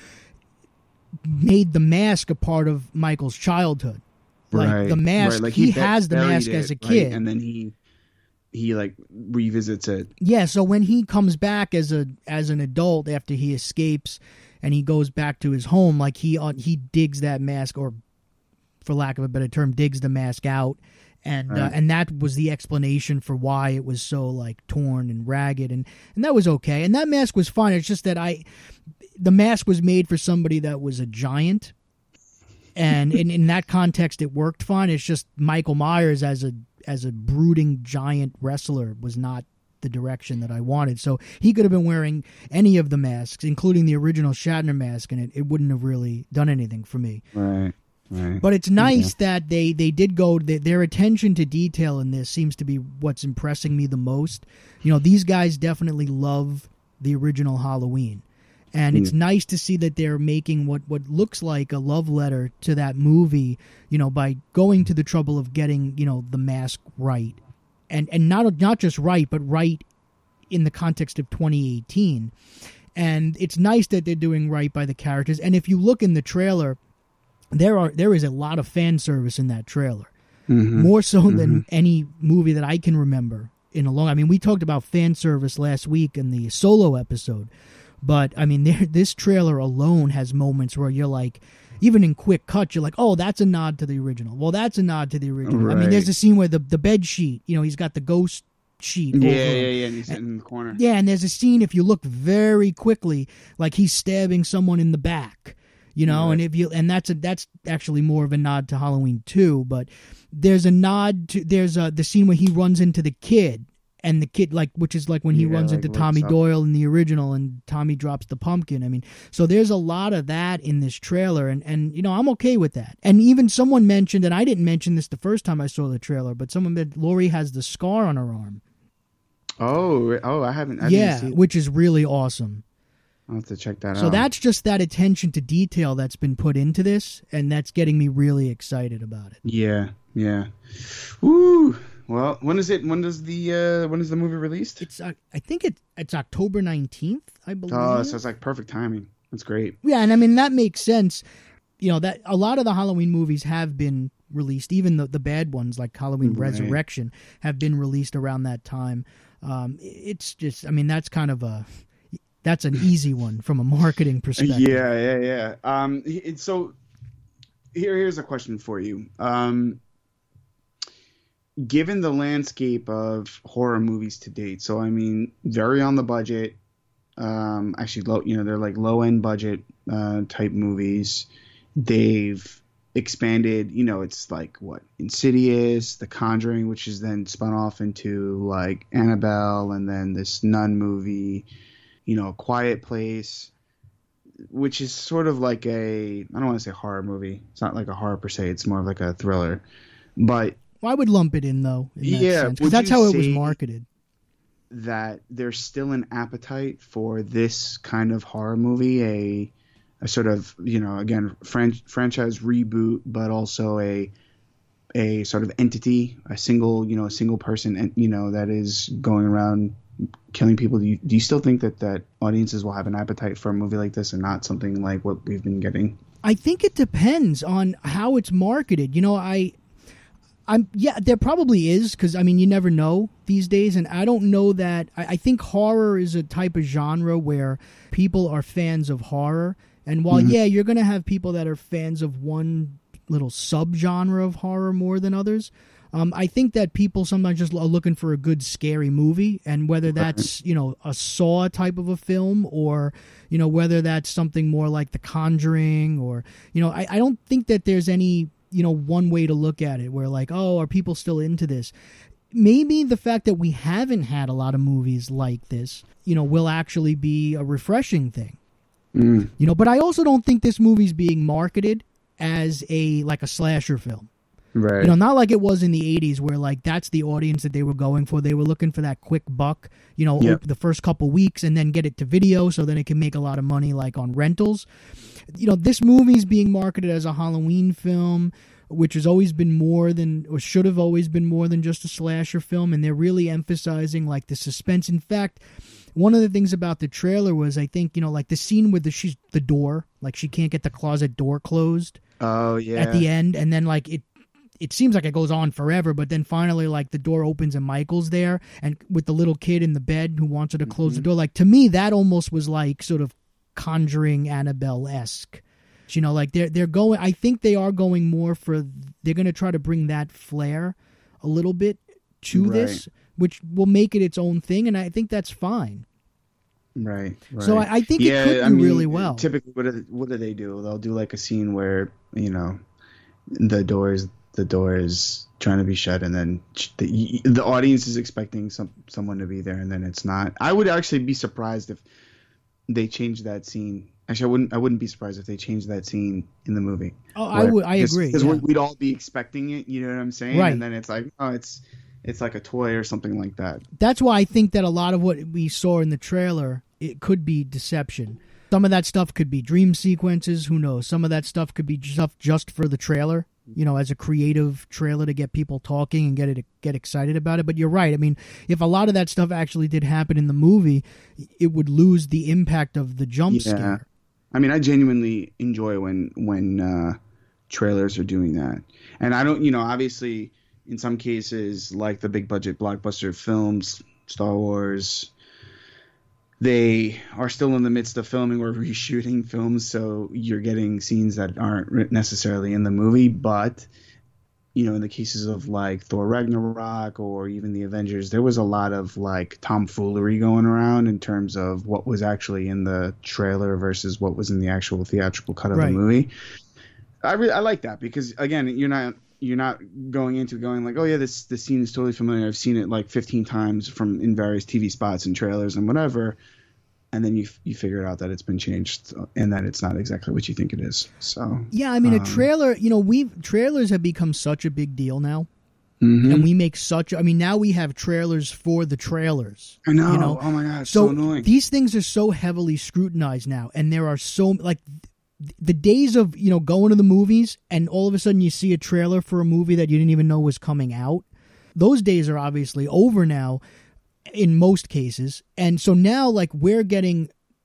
made the mask a part of Michael's childhood. Like the mask, like he has the mask as a kid, right? And then he like revisits it. Yeah, so when he comes back as an adult after he escapes and he goes back to his home, like he digs that mask, or for lack of a better term, digs the mask out, and that was the explanation for why it was so like torn and ragged, and that was okay, and that mask was fine. It's just that the mask was made for somebody that was a giant, and in that context it worked fine. It's just Michael Myers as a brooding giant wrestler was not the direction that I wanted. So he could have been wearing any of the masks, including the original Shatner mask, and it wouldn't have really done anything for me. Right. But it's nice that they did go, their attention to detail in this seems to be what's impressing me the most. These guys definitely love the original Halloween. And it's nice to see that they're making what looks like a love letter to that movie, by going to the trouble of getting, the mask right. And not just right, but right in the context of 2018. And it's nice that they're doing right by the characters. And if you look in the trailer, there is a lot of fan service in that trailer. More so than any movie that I can remember in a long. I mean, we talked about fan service last week in the Solo episode. But, I mean, this trailer alone has moments where you're like, even in quick cuts, you're like, oh, that's a nod to the original. Well, that's a nod to the original. Right. I mean, there's a scene where the bed sheet, he's got the ghost sheet. Yeah, and he's sitting in the corner. Yeah, and there's a scene, if you look very quickly, like he's stabbing someone in the back. Right. And that's actually more of a nod to Halloween 2, but there's a nod to, the scene where he runs into the kid. And the kid, which is like when he runs into Tommy Doyle in the original and Tommy drops the pumpkin. I mean, so there's a lot of that in this trailer. And I'm okay with that. And even someone mentioned, and I didn't mention this the first time I saw the trailer, but someone said Laurie has the scar on her arm. I didn't see it. which is really awesome. I'll have to check that out. So that's just that attention to detail that's been put into this, and that's getting me really excited about it. Yeah. Woo! Well, when is the movie released? It's I think it's October 19th, I believe. Oh, so it's like perfect timing. That's great. Yeah, and I mean that makes sense. You know, that a lot of the Halloween movies have been released, even the bad ones like Halloween Resurrection have been released around that time. It's just, I mean, that's an easy one from a marketing perspective. Yeah. So here's a question for you. Given the landscape of horror movies to date, so I mean, very on the budget, actually low, they're like low end budget type movies. They've expanded, it's like what, Insidious, The Conjuring, which is then spun off into like Annabelle, and then this Nun movie, A Quiet Place, which is sort of like I don't want to say horror movie. It's not like a horror per se. It's more of like a thriller, but. Well, I would lump it in though. Because that's how it was marketed. That there's still an appetite for this kind of horror movie, a sort of, again, franchise reboot, but also a sort of entity, a single person, and that is going around killing people. Do you still think that audiences will have an appetite for a movie like this and not something like what we've been getting? I think it depends on how it's marketed. There probably is, because, I mean, you never know these days, and I don't know that. I think horror is a type of genre where people are fans of horror, and while, you're going to have people that are fans of one little subgenre of horror more than others, I think that people sometimes just are looking for a good scary movie, and whether that's, a Saw type of a film, or, whether that's something more like The Conjuring, or, I don't think that there's any one way to look at it where like, oh, are people still into this? Maybe the fact that we haven't had a lot of movies like this, will actually be a refreshing thing. But I also don't think this movie's being marketed as a slasher film. Right. Not like it was in the 80s where like that's the audience that they were going for. They were looking for that quick buck, the first couple weeks and then get it to video so then it can make a lot of money like on rentals. This movie's being marketed as a Halloween film, which has always been more than, or should have always been more than just a slasher film, and they're really emphasizing like the suspense. In fact, one of the things about the trailer was, I think, like the scene with the door, like she can't get the closet door closed. Oh yeah. At the end, and then like it seems like it goes on forever, but then finally, like, the door opens and Michael's there, and with the little kid in the bed who wants her to close the door. Like, to me, that almost was like sort of Conjuring Annabelle-esque. Like they're going. I think they are going more for. They're going to try to bring that flair a little bit to this, which will make it its own thing, and I think that's fine. Right. So I think it could do really well. Typically, what do they do? They'll do like a scene where the door is trying to be shut, and then the audience is expecting someone to be there, and then it's not. I would actually be surprised if they changed that scene. Actually, I wouldn't be surprised if they changed that scene in the movie. Oh, I would. I agree. Because we'd all be expecting it. You know what I'm saying? Right. And then it's like, oh, it's like a toy or something like that. That's why I think that a lot of what we saw in the trailer, it could be deception. Some of that stuff could be dream sequences. Who knows? Some of that stuff could be stuff just for the trailer. As a creative trailer to get people talking and get excited about it. But you're right. I mean, if a lot of that stuff actually did happen in the movie, it would lose the impact of the jump scare. I mean, I genuinely enjoy when trailers are doing that. And I don't, obviously in some cases, like the big budget blockbuster films, Star Wars, they are still in the midst of filming or reshooting films, so you're getting scenes that aren't necessarily in the movie. But, in the cases of like Thor Ragnarok or even the Avengers, there was a lot of like tomfoolery going around in terms of what was actually in the trailer versus what was in the actual theatrical cut of the movie. I like that because, again, you're not going into going like, oh yeah, this scene is totally familiar. I've seen it like 15 times in various TV spots and trailers and whatever. And then you figure out that it's been changed and that it's not exactly what you think it is. So yeah, I mean, a trailer. Trailers have become such a big deal now. And we make now we have trailers for the trailers. I know. You know? Oh my God. So annoying. These things are so heavily scrutinized now. And there are the days of, going to the movies and all of a sudden you see a trailer for a movie that you didn't even know was coming out. Those days are obviously over now in most cases. And so now we're getting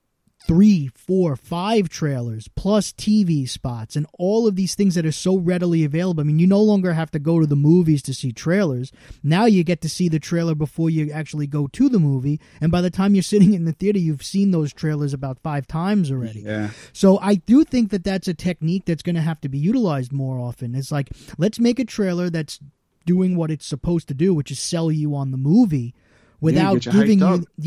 3, 4, 5 trailers plus TV spots and all of these things that are so readily available. I mean, you no longer have to go to the movies to see trailers. Now you get to see the trailer before you actually go to the movie. And by the time you're sitting in the theater, you've seen those trailers about 5 times already. Yeah. So I do think that that's a technique that's going to have to be utilized more often. It's let's make a trailer that's doing what it's supposed to do, which is sell you on the movie. Without giving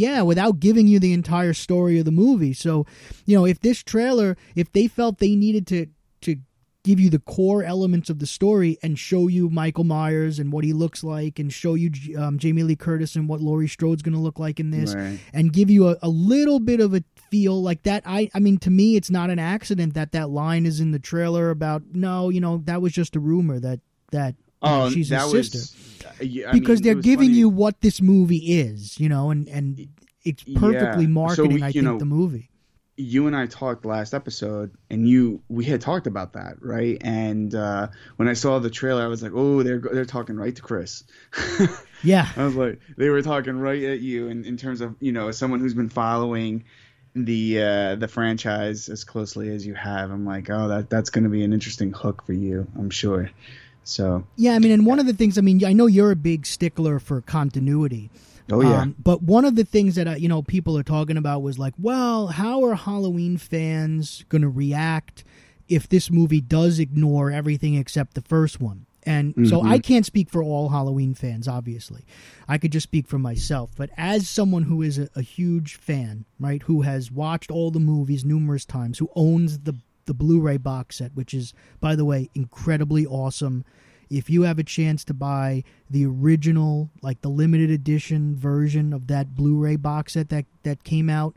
you the entire story of the movie. So, if this trailer, if they felt they needed to give you the core elements of the story and show you Michael Myers and what he looks like and show you Jamie Lee Curtis and what Laurie Strode's going to look like in this, right, and give you a little bit of a feel like that. I mean, to me, it's not an accident that line is in the trailer about, that was just a rumor that she's his sister. Because they're giving you what this movie is, and it's perfectly marketing, I think, the movie. You and I talked last episode, and we had talked about that, right? And when I saw the trailer, I was like, oh, they're talking right to Chris. Yeah. I was like, they were talking right at you in terms of, as someone who's been following the franchise as closely as you have. I'm like, oh, that's going to be an interesting hook for you, I'm sure. So yeah, I mean, and one of the things, I mean, I know you're a big stickler for continuity. Oh yeah. But one of the things that people are talking about was well, how are Halloween fans going to react if this movie does ignore everything except the first one? And so I can't speak for all Halloween fans, obviously. I could just speak for myself. But as someone who is a huge fan, right, who has watched all the movies numerous times, who owns the Blu-ray box set, which is, by the way, incredibly awesome. If you have a chance to buy the original, the limited edition version of that Blu-ray box set that came out,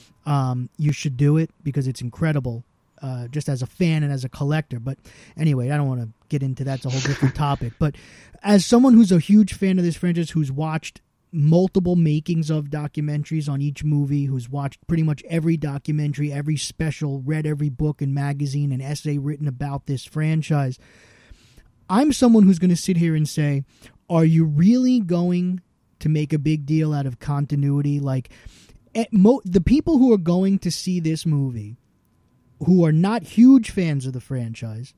you should do it because it's incredible, just as a fan and as a collector. But anyway, I don't want to get into that. It's a whole different topic. But as someone who's a huge fan of this franchise, who's watched multiple makings of documentaries on each movie, who's watched pretty much every documentary, every special, read every book and magazine and essay written about this franchise, I'm someone who's going to sit here and say, are you really going to make a big deal out of continuity? The people who are going to see this movie, who are not huge fans of the franchise,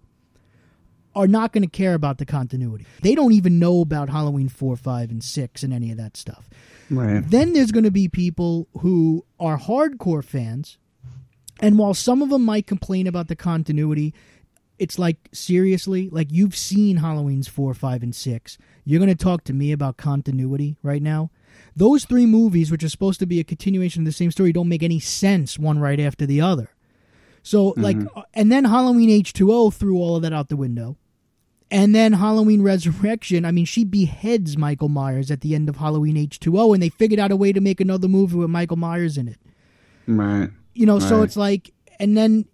are not going to care about the continuity. They don't even know about Halloween 4, 5, and 6 and any of that stuff. Right. Then there's going to be people who are hardcore fans, and while some of them might complain about the continuity, it's seriously, you've seen Halloweens 4, 5, and 6. You're going to talk to me about continuity right now? Those 3 movies, which are supposed to be a continuation of the same story, don't make any sense one right after the other. So, and then Halloween H2O threw all of that out the window. And then Halloween Resurrection, I mean, she beheads Michael Myers at the end of Halloween H2O, and they figured out a way to make another movie with Michael Myers in it. Right. So it's and then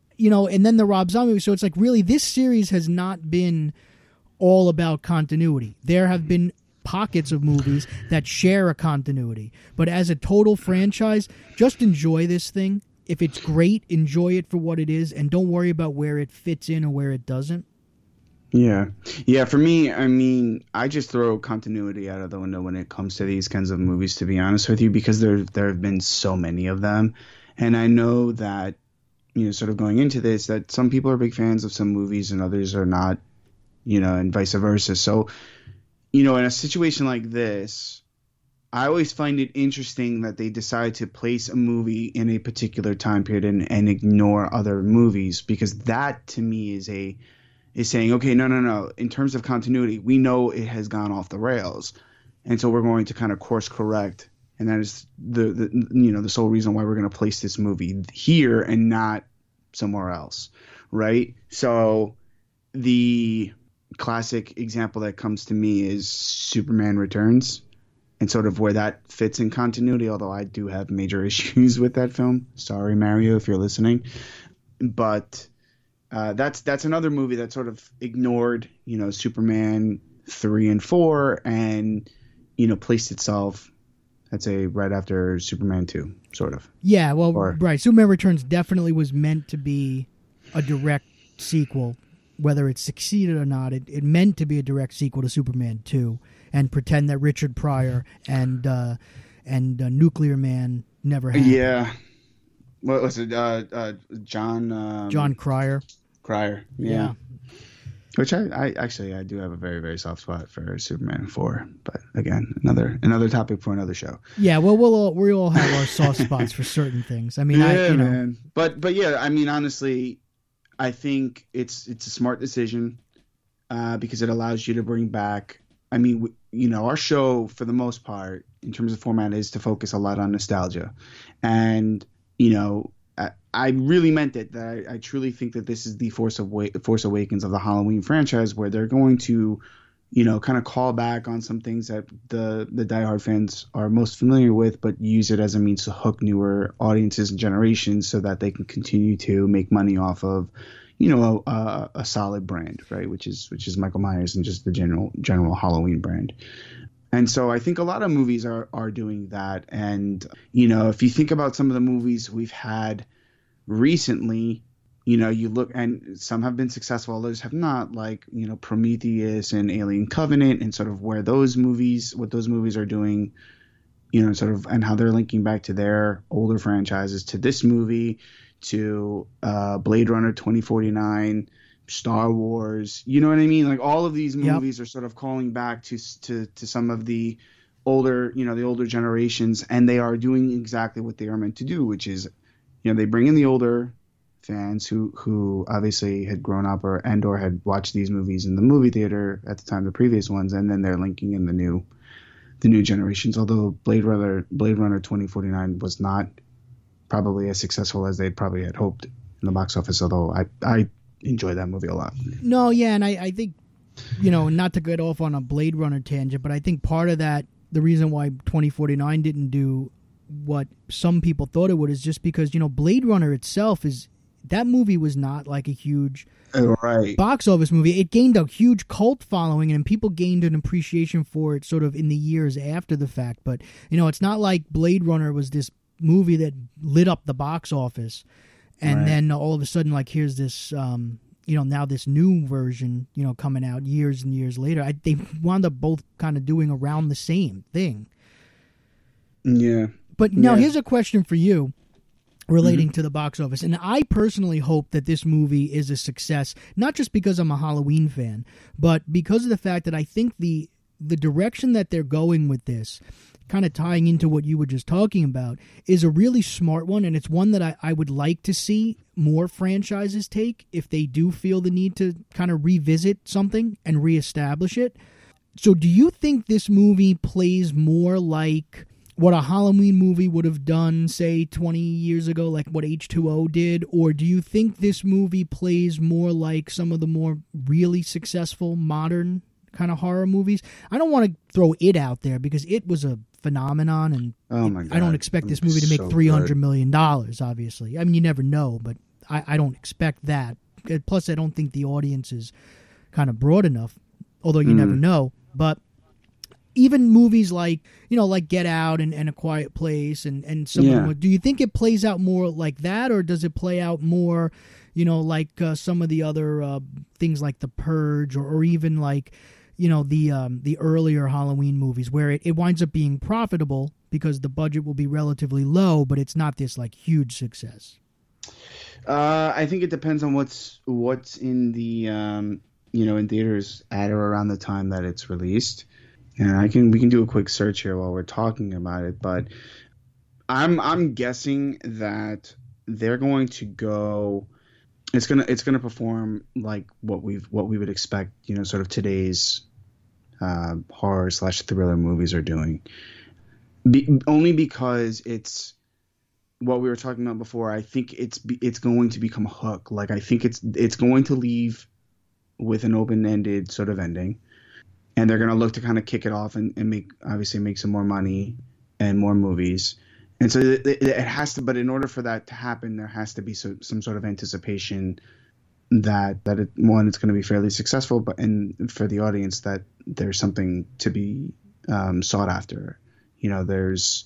the Rob Zombie movie. So it's really, this series has not been all about continuity. There have been pockets of movies that share a continuity. But as a total franchise, just enjoy this thing. If it's great, enjoy it for what it is, and don't worry about where it fits in or where it doesn't. Yeah. For me, I mean, I just throw continuity out of the window when it comes to these kinds of movies, to be honest with you, because there have been so many of them. And I know that, sort of going into this, that some people are big fans of some movies and others are not, and vice versa. So, in a situation like this, I always find it interesting that they decide to place a movie in a particular time period and ignore other movies, because that to me is saying, okay, no. In terms of continuity, we know it has gone off the rails, and so we're going to kind of course correct, and that is the sole reason why we're going to place this movie here and not somewhere else, right? So the classic example that comes to me is Superman Returns, and sort of where that fits in continuity. Although I do have major issues with that film. Sorry, Mario, if you're listening, but. That's another movie that sort of ignored, Superman 3 and 4, and placed itself, I'd say, right after Superman 2, sort of. Yeah, well, right. Superman Returns definitely was meant to be a direct sequel. Whether it succeeded or not, it meant to be a direct sequel to Superman 2, and pretend that Richard Pryor and Nuclear Man never happened. Yeah. What was it? John Cryer. Cryer. Yeah. Which I actually do have a very, very soft spot for Superman 4, but again, another topic for another show. Yeah, well, we all have our soft spots for certain things. I mean, man. But yeah, I mean, honestly, I think it's a smart decision because it allows you to bring back. I mean, our show for the most part, in terms of format, is to focus a lot on nostalgia, and I really meant it. That I truly think that this is the Force Awakens of the Halloween franchise, where they're going to, kind of call back on some things that the diehard fans are most familiar with, but use it as a means to hook newer audiences and generations, so that they can continue to make money off of, a solid brand, right? Which is Michael Myers and just the general Halloween brand. And so I think a lot of movies are doing that. And, if you think about some of the movies we've had recently, you look, and some have been successful, others have not, like, Prometheus and Alien Covenant, and sort of what those movies are doing, sort of, and how they're linking back to their older franchises, to this movie, to Blade Runner 2049, Star Wars, you know what I mean? Like, all of these movies are sort of calling back to some of the older, the older generations, and they are doing exactly what they are meant to do, which is, they bring in the older fans who obviously had grown up or had watched these movies in the movie theater at the time, the previous ones, and then they're linking in the new generations. Although Blade Runner 2049 was not probably as successful as they probably had hoped in the box office, although I enjoy that movie a lot. No, yeah, and I think, not to get off on a Blade Runner tangent, but I think part of that, the reason why 2049 didn't do what some people thought it would, is just because, Blade Runner itself that movie was not like a huge box office movie. It gained a huge cult following, and people gained an appreciation for it sort of in the years after the fact. But, it's not like Blade Runner was this movie that lit up the box office. And then all of a sudden, like, here's this, now this new version, coming out years and years later. They wound up both kind of doing around the same thing. Yeah. But now here's a question for you relating to the box office. And I personally hope that this movie is a success, not just because I'm a Halloween fan, but because of the fact that I think the direction that they're going with this, kind of tying into what you were just talking about, is a really smart one, and it's one that I would like to see more franchises take if they do feel the need to kind of revisit something and reestablish it. So do you think this movie plays more like what a Halloween movie would have done, say, 20 years ago, like what H2O did? Or do you think this movie plays more like some of the more really successful modern kind of horror movies? I don't want to throw it out there because it was a phenomenon, and I don't expect this movie to make $300 million, obviously. I mean, you never know, but I don't expect that. Plus, I don't think the audience is kind of broad enough, although you never know. But even movies like, like Get Out and A Quiet Place and some of them, do you think it plays out more like that, or does it play out more, like some of the other things like The Purge, or even like, the earlier Halloween movies, where it winds up being profitable because the budget will be relatively low, but it's not this like huge success? I think it depends on what's in the in theaters at or around the time that it's released. And we can do a quick search here while we're talking about it, but I'm guessing that they're going to go. It's gonna perform like what we would expect, sort of today's horror / thriller movies are doing. Only because it's what we were talking about before. I think it's going to become a hook. Like, I think it's going to leave with an open-ended sort of ending, and they're going to look to kind of kick it off and make some more money and more movies. And so it has to, but in order for that to happen, there has to be some sort of anticipation it's going to be fairly successful, but and for the audience that there's something to be sought after. There's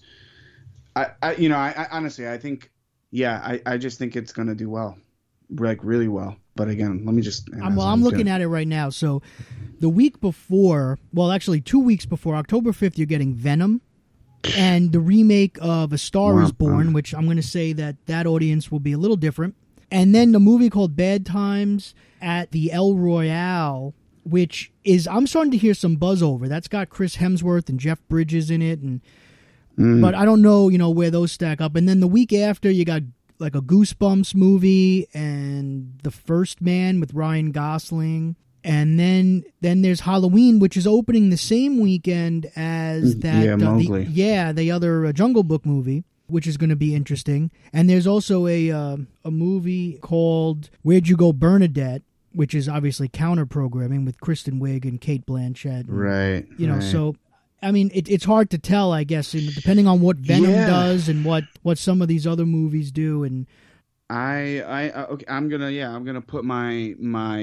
I honestly I think I just think it's going to do well, like really well. But again, let me just I'm looking at it right now. So the week before, well, actually 2 weeks before, October 5th, you're getting Venom and the remake of A Star Is Born, which I'm going to say that audience will be a little different. And then the movie called Bad Times at the El Royale, which is, I'm starting to hear some buzz over. That's got Chris Hemsworth and Jeff Bridges in it, but I don't know, where those stack up. And then the week after, you got like a Goosebumps movie and The First Man with Ryan Gosling. And then there's Halloween, which is opening the same weekend as that Mowgli. the other Jungle Book movie, which is going to be interesting. And there's also a movie called Where'd You Go, Bernadette, which is obviously counter-programming with Kristen Wiig and Cate Blanchett. Right. So, I mean, it's hard to tell, I guess, depending on what Venom does and what some of these other movies do. And I'm gonna put my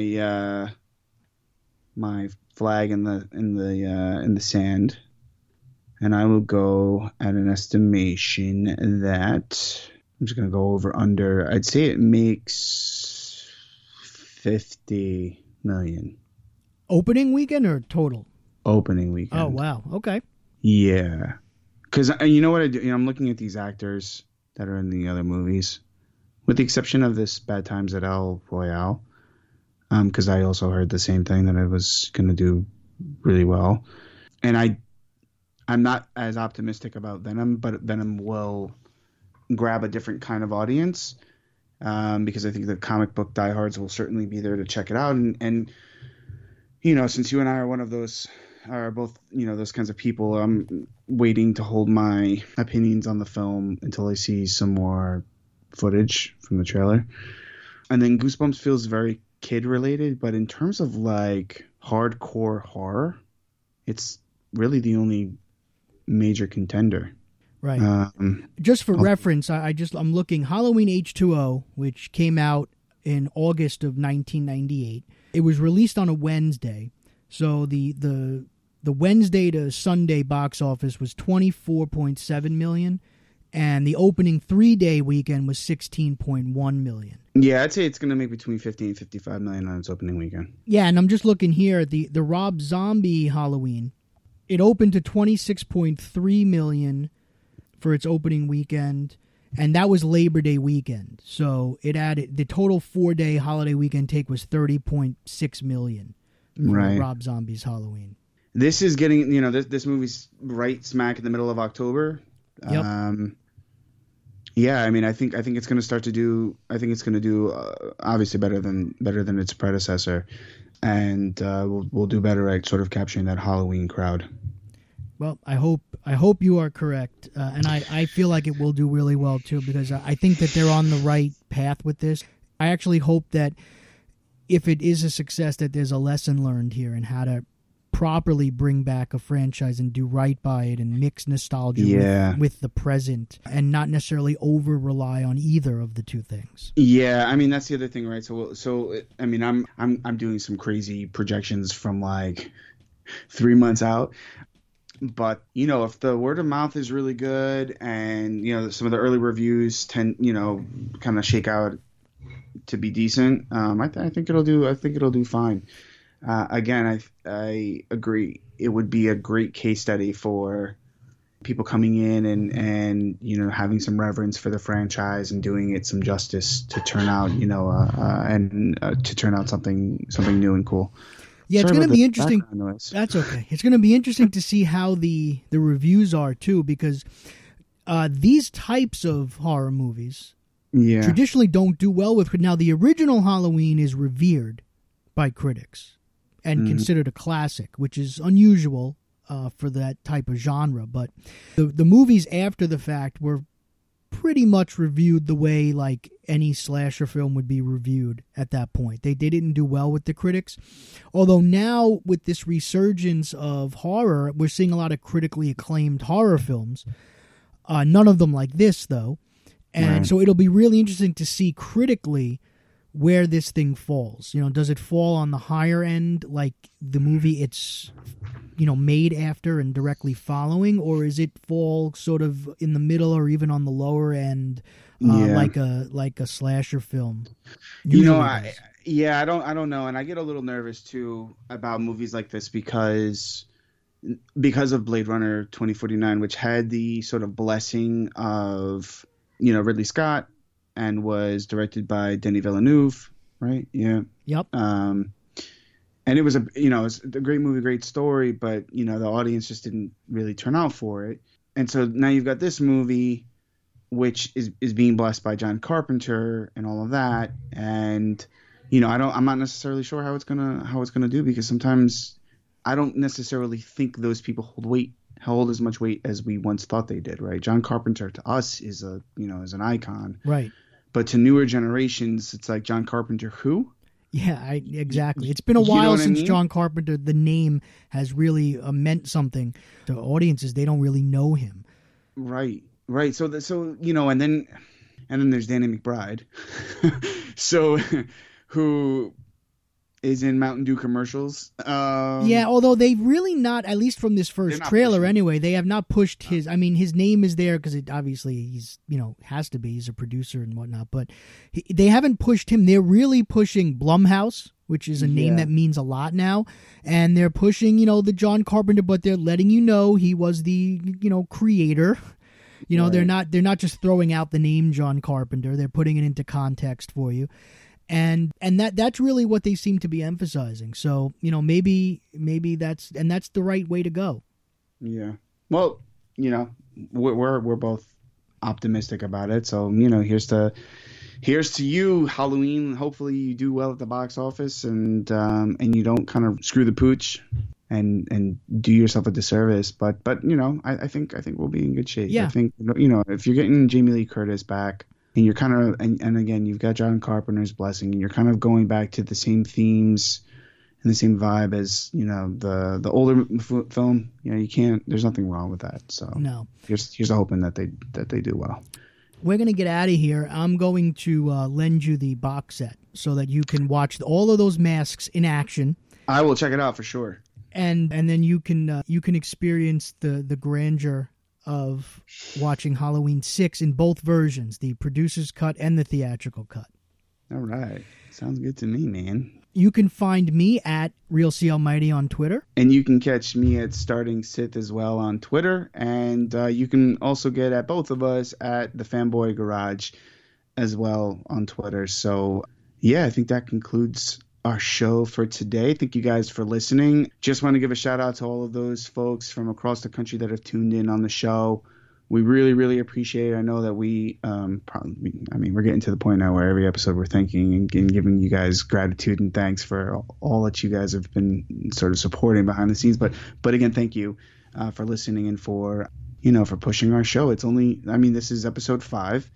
flag in the sand, and I will go at an estimation that I'm just gonna go over under. I'd say it makes 50 million. Opening weekend or total? Opening weekend. Oh wow! Okay. Yeah, because you know what I do? I'm looking at these actors that are in the other movies, with the exception of this Bad Times at El Royale. Because I also heard the same thing, that it was going to do really well, and I'm not as optimistic about Venom, but Venom will grab a different kind of audience, because I think the comic book diehards will certainly be there to check it out, and since you and I are both those kinds of people, I'm waiting to hold my opinions on the film until I see some more footage from the trailer. And then Goosebumps feels very kid related, but in terms of like hardcore horror, it's really the only major contender. Right. Just for reference, I'm looking Halloween H2O, which came out in August of 1998. It was released on a Wednesday. So the Wednesday to Sunday box office was 24.7 million, and the opening 3-day weekend was 16.1 million. Yeah, I'd say it's going to make between 50 and 55 million on its opening weekend. Yeah, and I'm just looking here, the Rob Zombie Halloween, it opened to 26.3 million for its opening weekend, and that was Labor Day weekend. So it added, the total 4-day holiday weekend take was 30.6 million for Rob Zombie's Halloween. This is getting, this movie's right smack in the middle of October. Yep. Yeah, I mean, I think it's going to start to do. I think it's going to do obviously better than its predecessor, and we'll do better at sort of capturing that Halloween crowd. Well, I hope you are correct, and I feel like it will do really well too, because I think that they're on the right path with this. I actually hope that if it is a success, that there's a lesson learned here in how to properly bring back a franchise and do right by it and mix nostalgia with the present, and not necessarily over rely on either of the two things. Yeah, I mean, that's the other thing, right? So I mean, I'm doing some crazy projections from like 3 months out. But, if the word of mouth is really good, and, some of the early reviews tend, kind of shake out to be decent, I think it'll do fine. Again, I agree. It would be a great case study for people coming in and having some reverence for the franchise and doing it some justice to turn out, to turn out something new and cool. Yeah, it's going to be interesting. That's okay. It's going to be interesting to see how the reviews are too, because these types of horror movies traditionally don't do well with. Now, the original Halloween is revered by critics and considered a classic, which is unusual for that type of genre. But the movies after the fact were pretty much reviewed the way like any slasher film would be reviewed at that point. They didn't do well with the critics. Although now with this resurgence of horror, we're seeing a lot of critically acclaimed horror films. None of them like this, though. And so it'll be really interesting to see critically where this thing falls. Does it fall on the higher end, like the movie it's made after and directly following, or is it fall sort of in the middle or even on the lower end, like a slasher film? I don't know, and I get a little nervous too about movies like this because of Blade Runner 2049, which had the sort of blessing of Ridley Scott and was directed by Denis Villeneuve, right? Yeah. Yep. And it was a great movie, great story, but the audience just didn't really turn out for it. And so now you've got this movie, which is being blessed by John Carpenter and all of that. And I'm not necessarily sure how it's gonna do, because sometimes I don't necessarily think those people hold as much weight as we once thought they did, right? John Carpenter to us is is an icon, right? But to newer generations, it's like, John Carpenter who? Yeah, exactly. It's been a while since John Carpenter, the name has really meant something to audiences. They don't really know him. Right. So and then there's Danny McBride, so who is in Mountain Dew commercials. Yeah, although they've really not, at least from this first trailer anyway, they have not pushed his. I mean, his name is there because obviously he's has to be. He's a producer and whatnot, but they haven't pushed him. They're really pushing Blumhouse, which is a name that means a lot now, and they're pushing the John Carpenter, but they're letting he was the creator. Right. They're not just throwing out the name John Carpenter. They're putting it into context for you. And that's really what they seem to be emphasizing. So, maybe that's the right way to go. Yeah. Well, we're both optimistic about it. So, here's to you, Halloween. Hopefully you do well at the box office and you don't kind of screw the pooch and do yourself a disservice. But I think we'll be in good shape. Yeah. I think, if you're getting Jamie Lee Curtis back, and you're kind of, and again, you've got John Carpenter's blessing, and you're kind of going back to the same themes and the same vibe as the older film. You can't. There's nothing wrong with that. So no. Here's hoping that they do well. We're gonna get out of here. I'm going to lend you the box set so that you can watch all of those masks in action. I will check it out for sure. And then you can experience the grandeur of watching Halloween 6 in both versions, the producer's cut and the theatrical cut. All right. Sounds good to me, man. You can find me at Real C Almighty on Twitter. And you can catch me at Starting Sith as well on Twitter. And you can also get at both of us at the Fanboy Garage as well on Twitter. So, yeah, I think that concludes our show for today. Thank you guys for listening. Just want to give a shout out to all of those folks from across the country that have tuned in on the show. We really, really appreciate it. I know that we're getting to the point now where every episode we're thanking and giving you guys gratitude and thanks for all that you guys have been sort of supporting behind the scenes. But again, thank you for listening and for pushing our show. This is episode 5,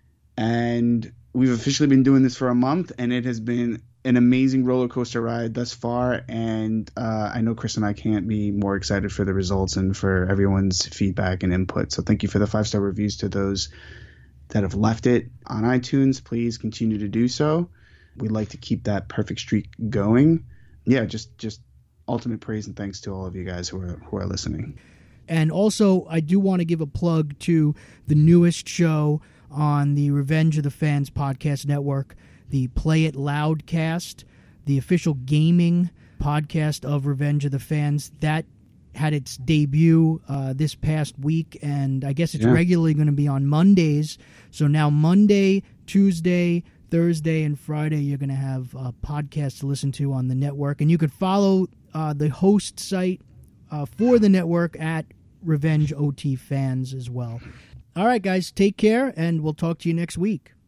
and we've officially been doing this for a month, and it has been an amazing roller coaster ride thus far, and I know Chris and I can't be more excited for the results and for everyone's feedback and input. So thank you for the 5-star reviews to those that have left it on iTunes. Please continue to do so. We'd like to keep that perfect streak going. Yeah, just ultimate praise and thanks to all of you guys who are listening. And also, I do want to give a plug to the newest show on the Revenge of the Fans podcast network, the Play It Loudcast, the official gaming podcast of Revenge of the Fans. That had its debut this past week, and I guess it's regularly going to be on Mondays. So now Monday, Tuesday, Thursday, and Friday, you're going to have a podcast to listen to on the network. And you can follow the host site for the network at Revenge OT Fans as well. All right, guys, take care, and we'll talk to you next week.